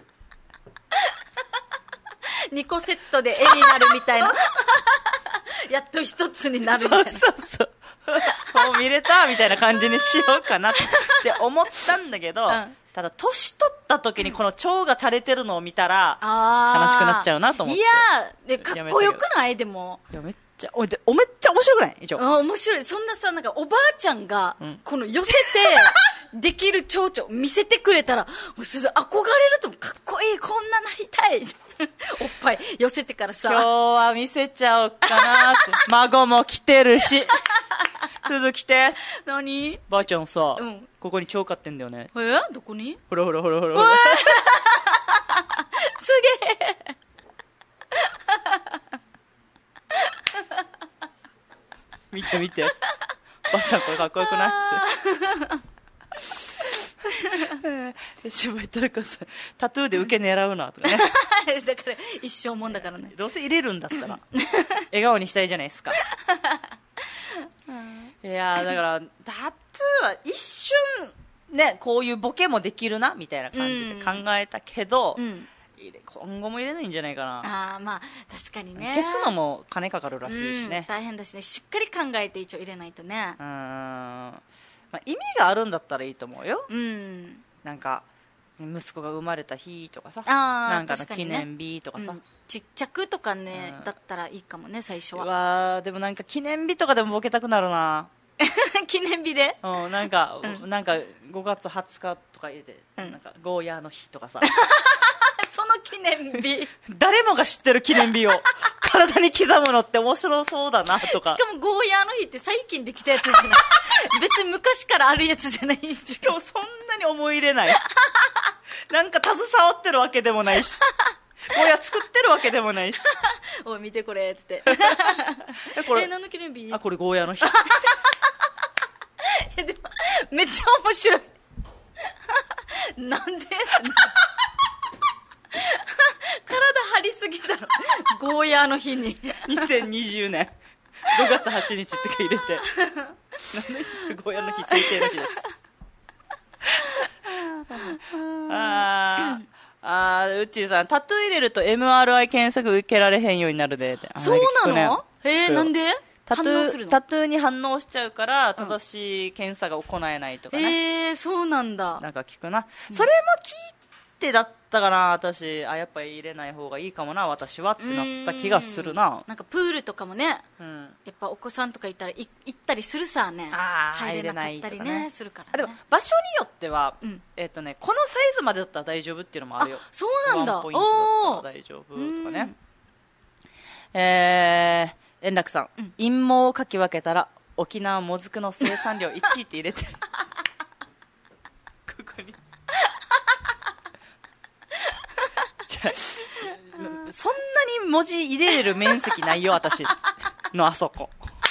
にこセットで絵になるみたいなやっと一つになるみたいな。 そうそうそうもう見れたみたいな感じにしようかなって思ったんだけど、うん、ただ年取った時にこの蝶が垂れてるのを見たら悲しくなっちゃうなと思って。 いやでかっこよくない？でもいやめっちゃおでおめっちゃ面白くない？一応あ面白い。そんなさなんかおばあちゃんがこの寄せてできる蝶々見せてくれたらもうすず憧れるとかっこいい、こんななりたいおっぱい寄せてからさ今日は見せちゃおうかなって孫も来てるしすすず来て。 何？ ばあちゃんさ、 うん、 ここに蝶飼ってんだよね。 えどこに？ ほらほらほらほらほら。 すげえ。 見て見て。ばあちゃんこれかっこよくないっす。渋谷太郎さん、タトゥーで受け狙うなとかね。 だから一生もんだからね。 どうせ入れるんだったら笑顔にしたいじゃないですか。いやだからタトゥーは一瞬ね、こういうボケもできるなみたいな感じで考えたけど、うん、今後も入れないんじゃないかな。 あ、まあ確かにね。 消すのも金かかるらしいしね、 うん、大変だしね。しっかり考えて一応入れないとね。 うん、まあ、意味があるんだったらいいと思うよ、うん、なんか息子が生まれた日とかさ、なんかの記念日とかさ、 ね、うん、ちっちゃくとかね、うん、だったらいいかもね最初は。 うわでもなんか記念日とかでもボケたくなるな。 記念日で、 うん、なんか、うん、なんかごがつはつかとか入れて、うん、なんかゴーヤーの日とかさその記念日誰もが知ってる記念日を体に刻むのって面白そうだなとか。 しかもゴーヤーの日って最近できたやつじゃない別に昔からあるやつじゃない。 しかもそんなに思い入れないなんか携わってるわけでもないしゴーヤー作ってるわけでもないしおい見てこれっつってえこれえ何の記念日？ あこれゴーヤーの日えでもめっちゃ面白いなんで体張りすぎたのゴーヤーの日ににせんにじゅうねんごがつはちにちってか入れて何ゴーヤーの日制定の日ですあーあーうっちーさんタトゥー入れると エムアールアイ 検索受けられへんようになるでって。 そうなの？えー、なんで？ タトゥータトゥーに反応しちゃうから正しい検査が行えないとかね、うん、 えー、そうなんだ。 なんか聞くな、うん、それも聞いてだったかな私。あやっぱり入れない方がいいかもな私はってなった気がするな。 なんかプールとかもね、うん、やっぱお子さんとかいたらい行ったりするさね。あ入れなかったりねするからね。 でも場所によっては、うん、えーとね、このサイズまでだったら大丈夫っていうのもあるよ。 そうなんだ。 ワンポイントだったら大丈夫とかね。えー円楽さん、うん、陰謀をかき分けたら沖縄もずくの生産量いちいって入れてここにじゃそんなに文字入れれる面積ないよ私のあそこ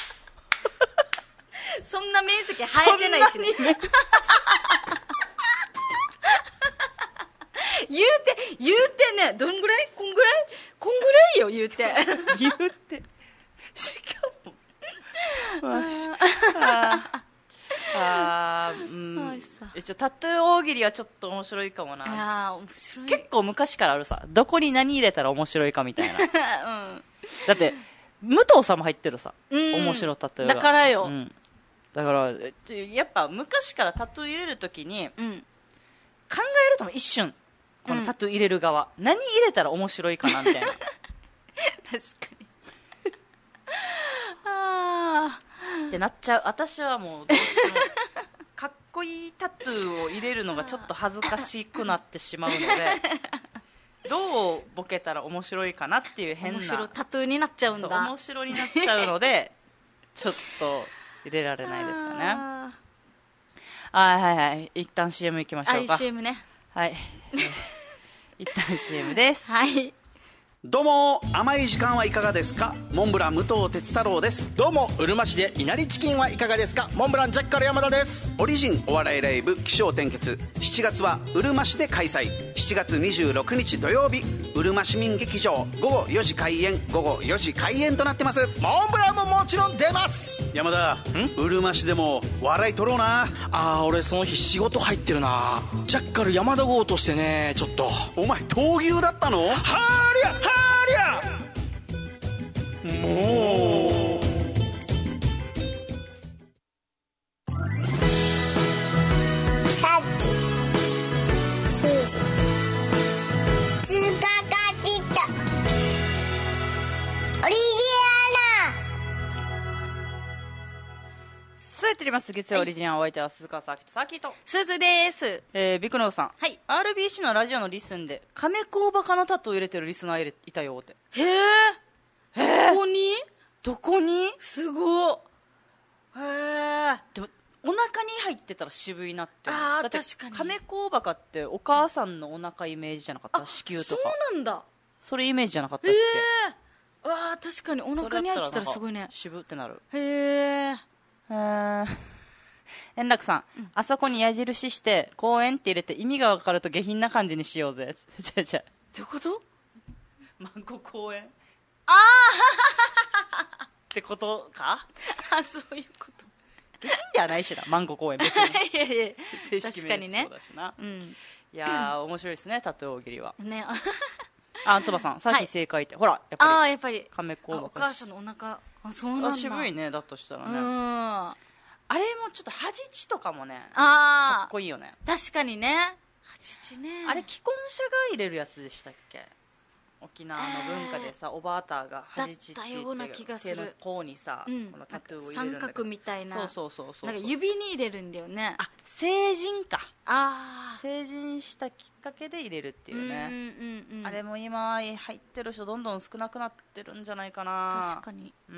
そんな面積生えてないしね言うて言うてねどんぐらいこんぐらいこんぐらいよ言うて言うてしかもああうん一応タトゥー大喜利はちょっと面白いかもな。 あ面白い。 結構昔からあるさどこに何入れたら面白いかみたいな、うん、だって武藤さんも入ってるさ、うん、面白タトゥーがだからよ、うん、 だからやっぱ昔からタトゥー入れるときに、うん、考えるとも一瞬このタトゥー入れる側、うん、何入れたら面白いかなみたいな確かにあってなっちゃう。私はもうどうしてもかっこいいタトゥーを入れるのがちょっと恥ずかしくなってしまうのでどうボケたら面白いかなっていう変な面白タトゥーになっちゃうんだ。 面白になっちゃうのでちょっと入れられないですかね。はいはいはい一旦 シーエム 行きましょうか。 シーエム ねはい、えー、一旦 シーエム ですはいどうも甘い時間はいかがですか。モンブラン武藤哲太郎です。 どうもうるま市でいなりチキンはいかがですか。モンブランジャッカル山田です。 オリジンお笑いライブ起承転結しちがつはうるま市で開催。しちがつにじゅうろくにち土曜日うるま市民劇場ごごよじ開演ごごよじ開演となってます。 モンブランももちろん出ます。 山田うるま市でも笑い取ろうな。 あー俺その日仕事入ってるな。ジャッカル山田号としてねちょっと。 お前闘牛だったの。 はーりゃはーりゃもうさっきスージつかかってたオリジそうやっております。月曜オリジナルお相手は鈴川サーキとサーキとすずです。 えー、ビクノーさん、 はい、 アールビーシー のラジオのリスンで亀甲バカのタトゥー入れてるリスナーいたよって。 へえどこにどこにすごへえ。 でもお腹に入ってたら渋いなって思う。 あーだって確かに亀甲バカってお母さんのお腹イメージじゃなかった？子宮とそかうなんだ。 それイメージじゃなかったっへけ？ え。わあ確かにお腹に入ってたらすごいね。 渋ってなる。 へえ。 へー円楽さん、うん、あそこに矢印して公園って入れて意味が分かると下品な感じにしようぜ。じゃじゃどういうこと？ マンゴ公園ああってことか？ あ、そういうこと下品ではないしな、マンゴ公園別にいやいや正式名称だしな、 うん、 いやー、うん、面白いですねタトゥー大喜利はね。 あ、つばさんさっき正解って、はい、ほらやっぱりあやっぱり亀甲お母さんのお腹、あ、そうなんだ。 渋いね。だとしたらね、 うん、 あれもちょっとはじちとかもね、 あかっこいいよね。 確かにね、はじちね。 あれ既婚者が入れるやつでしたっけ？沖縄の文化でさ、えー、おばあたがはじちって言ってだったような気がする。 手の甲にさ、うん、このタトゥーを入れるんだけど、 三角みたいな。 そうそうそうそう、 なんか指に入れるんだよね。 あ、成人か。 ああ、 成人したきっかけで入れるっていうね。 うんうんうん、 あれも今入ってる人どんどん少なくなってるんじゃないかな。 確かに。 うん、うん、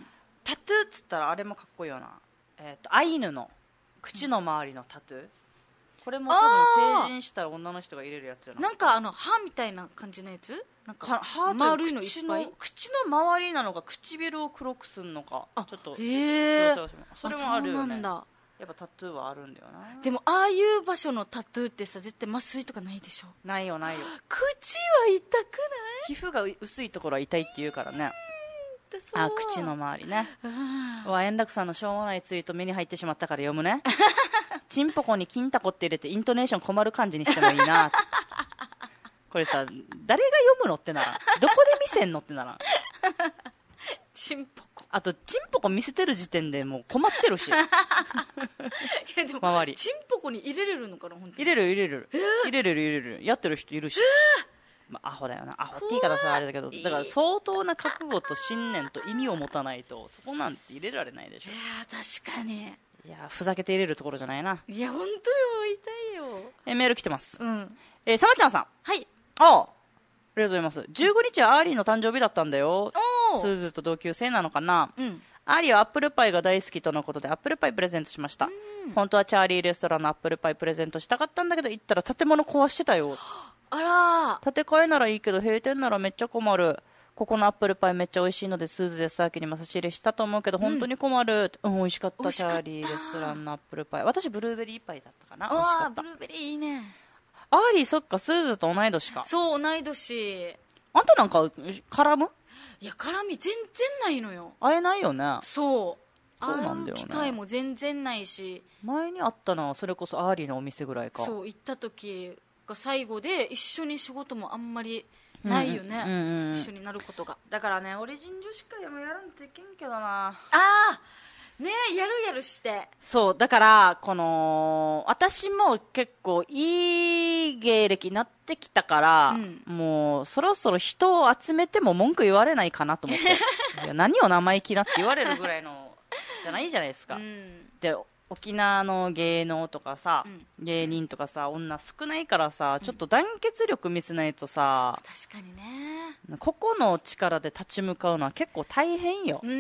タトゥーっつったらあれもかっこいいよな。えっとアイヌの口の周りのタトゥー。うん、これも多分成人したら女の人が入れるやつじゃない？ なんかあの歯みたいな感じのやつ？なんか歯丸いのいっぱい？ 口の周りなのか唇を黒くするのか、ちょっとへえ、 それもあるよね。 そうなんだ。 やっぱタトゥーはあるんだよな。 でもああいう場所のタトゥーってさ、絶対麻酔とかないでしょ？ ないよないよ。 口は痛くない？ 皮膚が薄いところは痛いって言うからね。あ、口の周りね。うわ、円楽さんのしょうもないツイート目に入ってしまったから読むね。チンポコに金タコって入れてイントネーション困る感じにしてもいいな。これさ、誰が読むのってならん。どこで見せんのってならん。 チンポコ。 あとチンポコ見せてる時点でもう困ってるし。いやでも周りチンポコに入れれるのかな、本当に。 入れる入れる、えー、入れれる入れる。やってる人いるし、えーまあ、アホだよな。アホって言い方さあれだけど、だから相当な覚悟と信念と意味を持たないとそこなんて入れられないでしょ。 いや確かに。 いやふざけて入れるところじゃないな。 いや本当よ、痛いよ。 えメール来てます。 うん。 えー、さまちゃんさん。 はい。 ああ、ありがとうございます。じゅうごにちはアーリーの誕生日だったんだよ。おスーズと同級生なのかな。うん。アーリーはアップルパイが大好きとのことでアップルパイプレゼントしました。本当はチャーリーレストランのアップルパイプレゼントしたかったんだけど行ったら建物壊してたよ。 あら、 建て替えならいいけど閉店ならめっちゃ困る。ここのアップルパイめっちゃ美味しいのでスーズでさっきにも差し入れしたと思うけど本当に困る。うん、うん、美味しかった。チャーリーレストランのアップルパイ、私ブルーベリーパイだったかな。美味しかった。 ブルーベリーいいね。 アーリーそっか、スーズと同い年か。 そう、同い年。 あんたなんか絡む？ いや絡み全然ないのよ。 会えないよね。 そうそうなんだよね。 会う機会も全然ないし、 前に会ったのはそれこそアーリーのお店ぐらいか。 そう、行った時が最後で一緒に仕事もあんまりないよね、うんうんうんうん、一緒になることが。 だからね、オリジン女子会もやらんといけんけどな。 ああねえ、やるやるして。 そうだからこの私も結構いい芸歴になってきたから、うん、もうそろそろ人を集めても文句言われないかなと思っていや何を生意気なって言われるぐらいのじゃないじゃないですか、うん、で沖縄の芸能とかさ、うん、芸人とかさ女少ないからさ、ちょっと団結力見せないとさ、 確かにね、 個々の力で立ち向かうのは結構大変よ。 うん、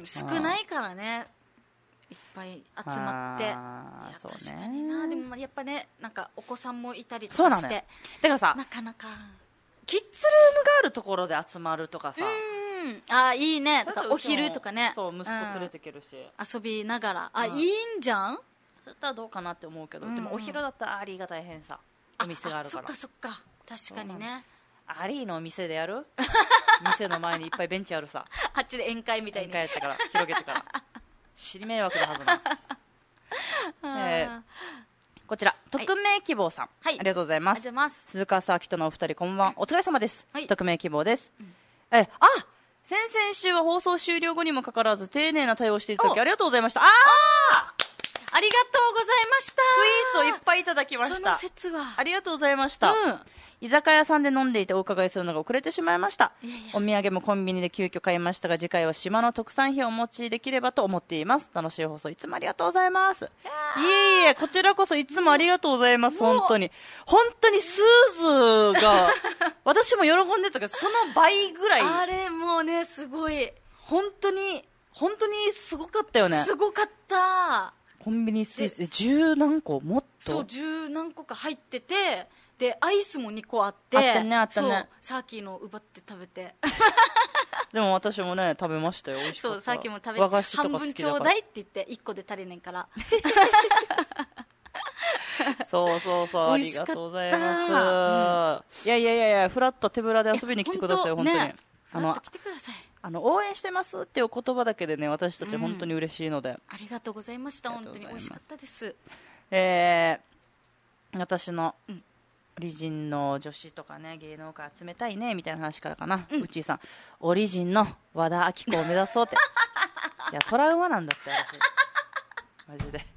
少ないからね、いっぱい集まって。 あそうね、 確かにな。でもやっぱね、なんかお子さんもいたりとかして、だからさ、 なかなかキッズルームがあるところで集まるとかさ、 うん、あいいね。とかお昼とかね、 そう息子連れてけるし、うん、 遊びながら、あ、うん、いいんじゃん。 そういったらどうかなって思うけど、うん、でもお昼だったらアリーが大変さ、お店があるから。 そっかそっか、確かにね。 アリーのお店でやる店の前にいっぱいベンチあるさあっちで宴会みたいに宴会やってから広げてから知り迷惑だはずなえー、こちら匿名希望さん、はい、ありがとうございます。 ありがとうございます。 鈴川さあきとのお二人こんばんは、お疲れ様です、はい、匿名希望です、うん、えあ先々週は放送終了後にもかかわらず丁寧な対応していただきありがとうございました。ああありがとうございました。 スイーツをいっぱいいただきました。 その説はありがとうございました、うん、居酒屋さんで飲んでいてお伺いするのが遅れてしまいました。いやいや、お土産もコンビニで急遽買いましたが次回は島の特産品をお持ちできればと思っています。楽しい放送いつもありがとうございます。いえいえ、こちらこそいつもありがとうございます。本当に本当にスーズが私も喜んでたけどその倍ぐらいあれもうね、すごい本当に本当にすごかったよね。 すごかった。 コンビニスイーツ十何個もっとそう十何個か入ってて、でアイスもにこあってあったねあったね、 そうサーキーの奪って食べてでも私もね食べましたよ。美味しかった。 そうサーキーも食べ和菓子とか半分好きだからちょうだいって言っていっこで足りねんからそうそうそうありがとうございます、うん、いやいやいやいやフラッと手ぶらで遊びに来てください。本当に、ね、あの来てください。 あの応援してますっていう言葉だけでね私たち本当に嬉しいので、うん、 ありがとうございました。本当に美味しかったです。 えー、私の、うんオリジンの女子とかね芸能界集めたいねみたいな話からかな、うん、うちーさんオリジンの和田アキ子を目指そうっていやトラウマなんだって私マジで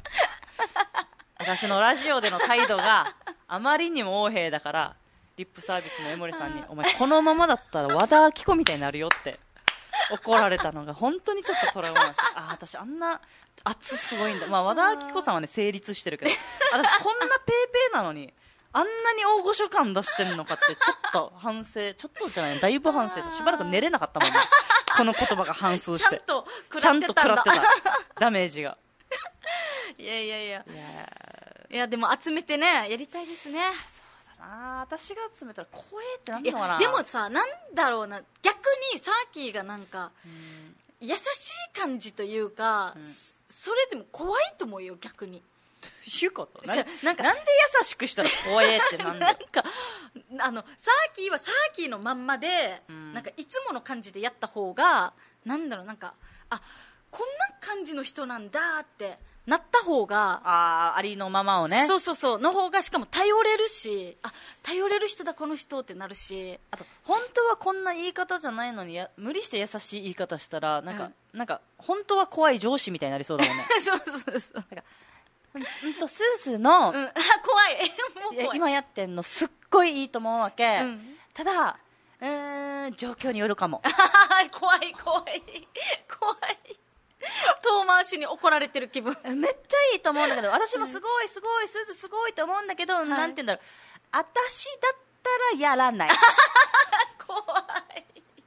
私のラジオでの態度があまりにも横柄だからリップサービスの江森さんにお前このままだったら和田アキ子みたいになるよって怒られたのが本当にちょっとトラウマなんですよ。あ私あんな圧すごいんだ、まあ、和田アキ子さんはね成立してるけど私こんなペーペーなのにあんなに大御所感出してんのかってちょっと反省ちょっとじゃないだいぶ反省した。しばらく寝れなかったもんねこの言葉が反芻してちゃんと食らってたんだ。ちゃんと食らってたダメージがいやいやいやいやいやでも集めてねやりたいですね。 そうだな私が集めたら怖えってなんのかな。 でもさなんだろうな逆にサーキーがなんか優しい感じというか、うん、それでも怖いと思うよ逆に。 いうことななんかなんで優しくしたら怖えってなんだよなんかあのサーキーはサーキーのまんまで、うん、なんかいつもの感じでやった方がなんだろうなんかあこんな感じの人なんだってなった方があありのままをねそうそうそうの方がしかも頼れるしあ頼れる人だこの人ってなるしあと本当はこんな言い方じゃないのにや無理して優しい言い方したらなんか、うん、なんか本当は怖い上司みたいになりそうだもんねそうそうそうなんかうんとスースーの、 うん、あ怖いもう怖い今やってんのすっごいいいと思うわけ、 うん、 ただうーん状況によるかも怖い怖い怖い遠回しに怒られてる気分めっちゃいいと思うんだけど私もすごいすごいスースーすごいと思うんだけど、うん、なんて言うんだろう私だったらやらない怖い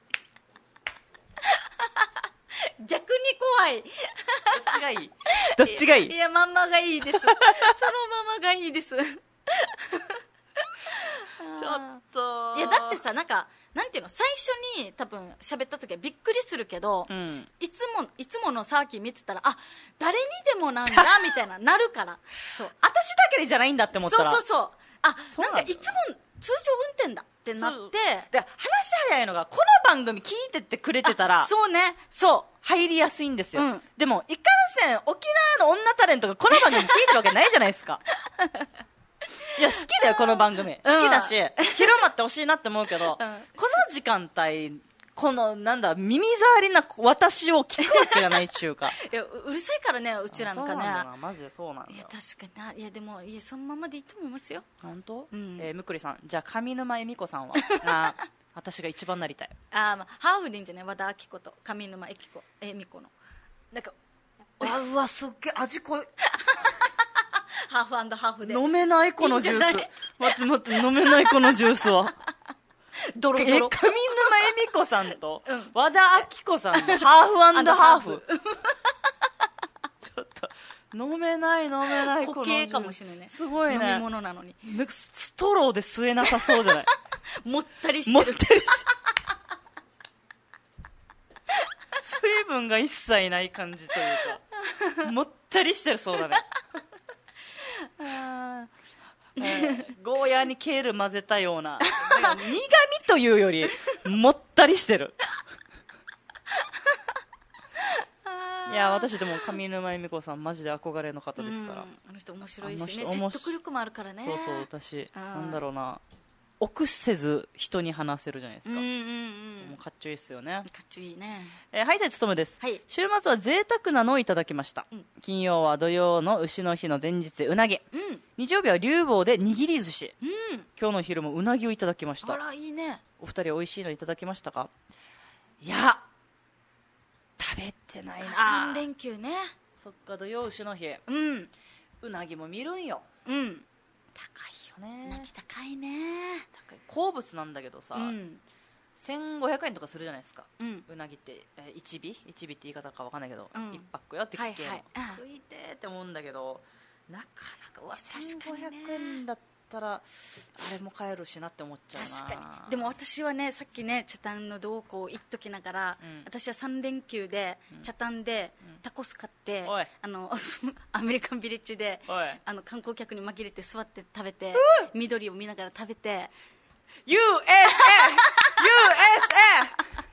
逆に怖いどっちがいいどっちがいいいやまんまがいいですそのままがいいですちょっといやだってさなんかなんていうの最初に多分喋った時はびっくりするけど、うん、いつもいつものサーキー見てたらあ誰にでもなんだみたいななるからそう私だけでじゃないんだって思ったらそうそうそうあなんかいつも通常運転だってなってで話早いのがこの番組聞いてってくれてたらそうねそう入りやすいんですよ、うん、でもいかんせん沖縄の女タレントがこの番組聞いてるわけないじゃないですかいや好きだよこの番組好きだし、うん、広まってほしいなって思うけど、うん、この時間帯このなんだ耳障りな私を聞くわけがないっちゅうかいや う, うるさいからねうちらなんかねそうなんだなマジでそうなんだいや確かにないやでもいやそのままでいいと思いますよ本当、うんえー、むくりさんじゃあ上沼恵美子さんはあ私が一番なりたいあ、まあ、ハーフでいいんじゃない和田アキ子と上沼恵美子のなんかあうわすっげえ味濃いハーフ&ハーフで飲めないこのジュース待って待って飲めないこのジュースはドロドロえ上沼恵美子さんと和田アキ子さんのハーフ&ハーフちょっと飲めない飲めない固形かもしれないねすごいね飲み物なのにストローで吸えなさそうじゃないもったりしてるもったりし水分が一切ない感じというかもったりしてるそうだねあえー、ゴーヤーにケール混ぜたようななんか苦味というよりもったりしてるいや私でも上沼恵美子さんマジで憧れの方ですから、うん、 あの人面白いしね説得力もあるからねそうそう私なんだろうな臆せず人に話せるじゃないですか、うんうんうん、もうかっちょいいっすよねかっちょいいね、 えー、はいさいつとめです、 はい、 週末は贅沢なのをいただきました、うん、金曜は土曜の牛の日の前日でうなぎ、うん、日曜日は竜坊で握り寿司、うん、今日の昼もうなぎをいただきました。 あらいいね。 お二人おいしいのいただきましたか？いや食べてないな。 さん連休ね。 そっか土曜牛の日、 うん、 うなぎも見るんよ、 うん、 高いよね。 うなぎ高いね。 高い好物なんだけどさ、うん、 せんごひゃくえんとかするじゃないですか、 うん、 うなぎって、えー、いちびいちびって言い方か分かんないけど、 うん、 いちパックよって聞け、 はいはい、 食いてーって思うんだけど、なかなかうわせんごひゃくえんだったらあれも買えるしなって思っちゃうな。 確かに。でも私はね、さっきねチャタンのどうこう言っときながら、うん、私はさん連休で、うん、チャタンで、うん、タコス買って、あのアメリカンビレッジであの観光客に紛れて座って食べて、緑を見ながら食べてユーエスエー ユーエスエー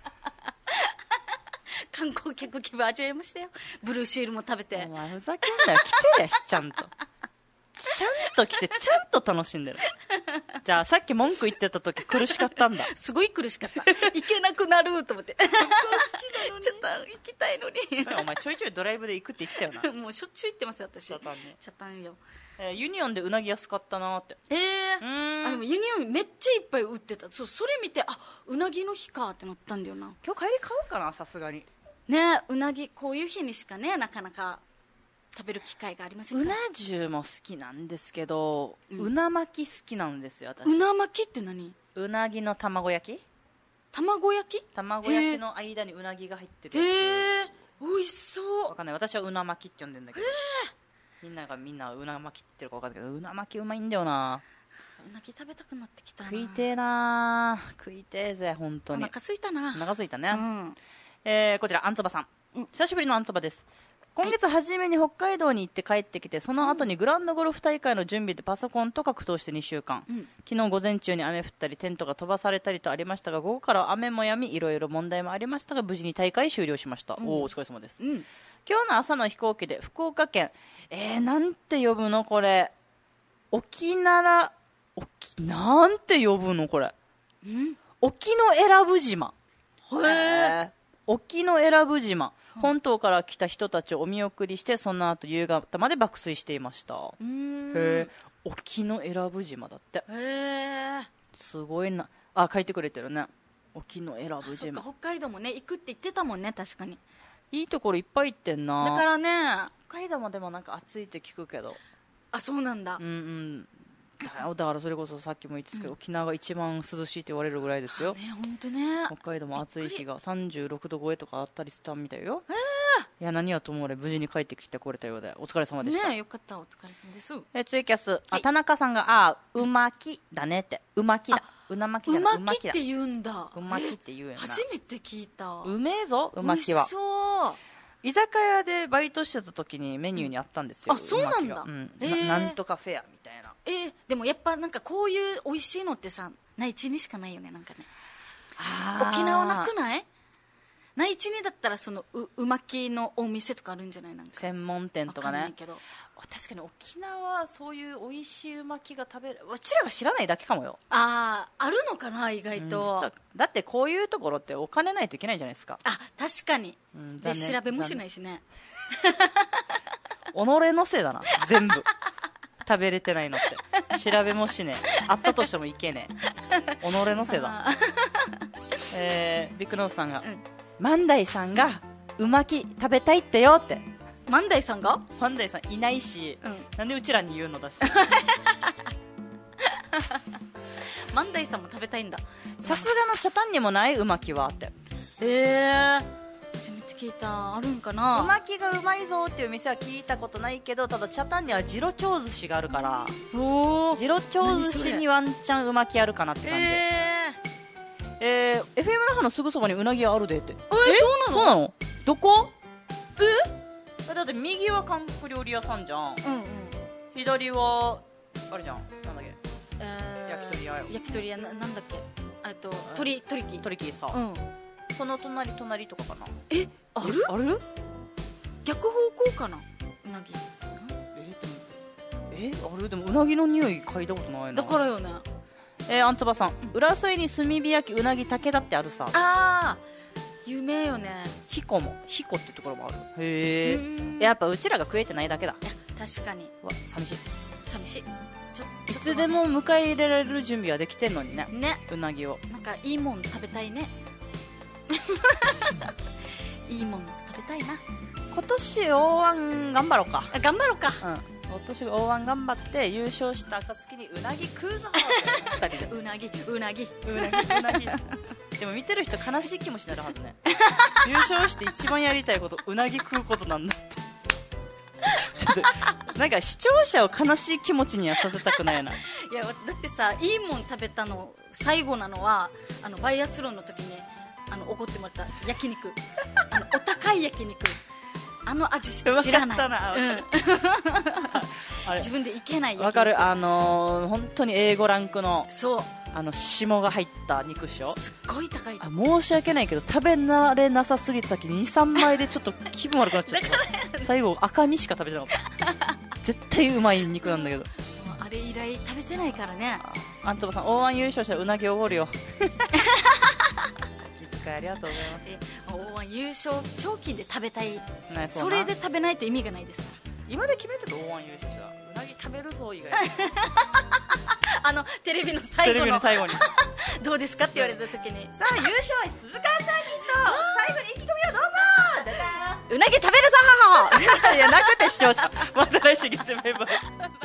観光客気分味わいましたよ。ブルーシールも食べて。 お前ふざけんなよ、来てるやし、ちゃんとちゃんと来てちゃんと楽しんでる。じゃあさっき文句言ってた時苦しかったんだ。 すごい苦しかった。行けなくなると思ってちょっと行きたいのにお前ちょいちょいドライブで行くって言ってたよな。 もうしょっちゅう行ってますよ私。チャタンね。 チャタンよ、 えー、ユニオンでうなぎ安かったなって。 えー、あでもユニオンめっちゃいっぱい売ってた。そう、それ見て、あ、うなぎの日かってなったんだよな。 今日帰り買おうかな、さすがにね。うなぎこういう日にしかねなかなか食べる機会がありませんか。 うな重も好きなんですけど、うん、うな巻き好きなんですよ私。 うな巻きって何？ うなぎの卵焼き。 卵焼き？ 卵焼きの間にうなぎが入ってるやつ。 へー、美味しそう。 わかんない、私はうな巻きって呼んでるんだけど、みんながみんなうな巻きって言ってるか分かんないけど、うな巻きうまいんだよな。 うなぎ食べたくなってきたな。 食いてえな、食いてえぜ本当に。 お腹すいたな。 お腹すいたね、 うん、 えー、こちらあんつばさん、うん、久しぶりのあんつばです。今月初めに北海道に行って帰ってきて、その後にグランドゴルフ大会の準備でパソコンと格闘してにしゅうかん、うん、昨日午前中に雨降ったりテントが飛ばされたりとありましたが、午後から雨も止み、いろいろ問題もありましたが無事に大会終了しました、うん、お, お疲れ様です、うん、今日の朝の飛行機で福岡県、えー、なんて呼ぶのこれ、沖縄、沖なんて呼ぶのこれ、ん沖永良部島、へー、沖永良部島、本島から来た人たちをお見送りして、その後夕方まで爆睡していました。うーん、へー、沖永良部島だって。へー、すごいなあ。書いてくれてるね、沖永良部島。 北海道もね行くって言ってたもんね。確かにいいところいっぱい行ってんな。 だからね、 北海道もでもなんか暑いって聞くけど。 あ、そうなんだ。 うんうん、だからそれこそさっきも言ってたけど、うん、沖縄が一番涼しいって言われるぐらいですよ、 ね、本当ね。 北海道も暑い日がさんじゅうろくど超えとかあったりしたみたいよ。えー、いや何はともあれ無事に帰ってきてこれたようでお疲れ様でした。 ね、よかった、お疲れ様です。 えツイキャス、はい、あ田中さんがあうまきだねって、うまきだ、うなまきじゃない、 うまきって言うんだ。 うまきって言うやな。 初めて聞いた。 うめえぞうまきは。 美味しそう。 居酒屋でバイトしてた時にメニューにあったんですよ、 うん、あ、そうなんだ、 うん、えー、な, なんとかフェアみたいな。 えー、でもやっぱなんかこういう美味しいのってさ内地にしかないよね。なんかね、あ沖縄なくない？内地にだったらその う, うまきのお店とかあるんじゃない？なんか専門店とかね。 わかんないけど、 確かに沖縄はそういう美味しいうまきが食べる、うちらが知らないだけかもよ。 ああ、あるのかな意外と、 うん、だってこういうところってお金ないといけないじゃないですか。 あ、確かに、うん、で調べもしないしね。 己のせいだな全部食べれてないのって調べもしねえ、あったとしてもいけねえ、己のせいだ。えー、ビッグノースさんが、うん、万代さんがうまき食べたいってよって。 万代さんが？ 万代さんいないし、うん、なんでうちらに言うのだし。 万代さんも食べたいんだ。 さすがの茶炭にもないうまきはって。 えー、初めて聞いた。あるんかな。 うまきがうまいぞっていう店は聞いたことないけど、ただ茶炭にはジロ丁寿司があるから、おジロ丁寿司にワンチャンうまきあるかなって感じ。えー、えー、エフエム 那覇のすぐそばにうなぎ屋あるでって。えー、 そうなの？ そうなの？どこ？えだって右は韓国料理屋さんじゃん、うんうん、左はあれじゃん、なんだっけ、えー、焼き鳥屋よ。 焼き鳥屋 な, なんだっけ、えっと鳥鳥木鳥木さ、うん、その隣隣とかかな。 え、ある？ ある？ 逆方向かな、うなぎ。 えー、でもえある？でもうなぎの匂い嗅いだことないな。 だからよね。 えー、あんつばさん、うん、浦添に炭火焼きうなぎ武田ってあるさ。 あー有名よね。 彦も彦ってところもある。へえ。やっぱうちらが食えてないだけだ。 いや確かに。 わ寂しい寂しい。ちょいつでも迎え入れられる準備はできてんのにね。ね。うなぎをなんかいいもん食べたいね。いいもん食べたいな。 今年 オーワン 頑張ろうか。 頑張ろうか。 うん。今年 オーワン 頑張って優勝した暁にうなぎ食うぞってふたりで。 うなぎうなぎうなぎうなぎ。 でも見てる人悲しい気持ちになるはずね。優勝して一番やりたいことうなぎ食うことなんだってちょっとなんか視聴者を悲しい気持ちにはさせたくないな。いやだってさ、いいもん食べたの最後なのはあのバイアスロンの時にあのおごってもらった焼肉あのお高い焼肉、あの味しか知らない。 うまかったな、うん、あれ自分でいけない焼肉。 わかる、あのー、本当に エーご ランクのそうあの霜が入った肉っしょ。 すっごい高いと。 申し訳ないけど食べ慣れなさすぎてさっき にさんまいでちょっと気分悪くなっちゃった最後赤身しか食べてなかった絶対うまい肉なんだけどあれ以来食べてないからね。 あんつばさん オーワン 優勝したらうなぎおごるよ気遣いありがとうございます。 オーワン 優勝賞金で食べたい、 ね、 それで食べないと意味がないですから。 今で決めてる オーワン 優勝したらうなぎ食べるぞ以外あのテレビの最後のテレビの最後にどうですかって言われた時にさあ優勝は鈴川さんにと最後に意気込みをどうぞうなぎ食べるぞいやなくて視聴者また来週月曜メンバー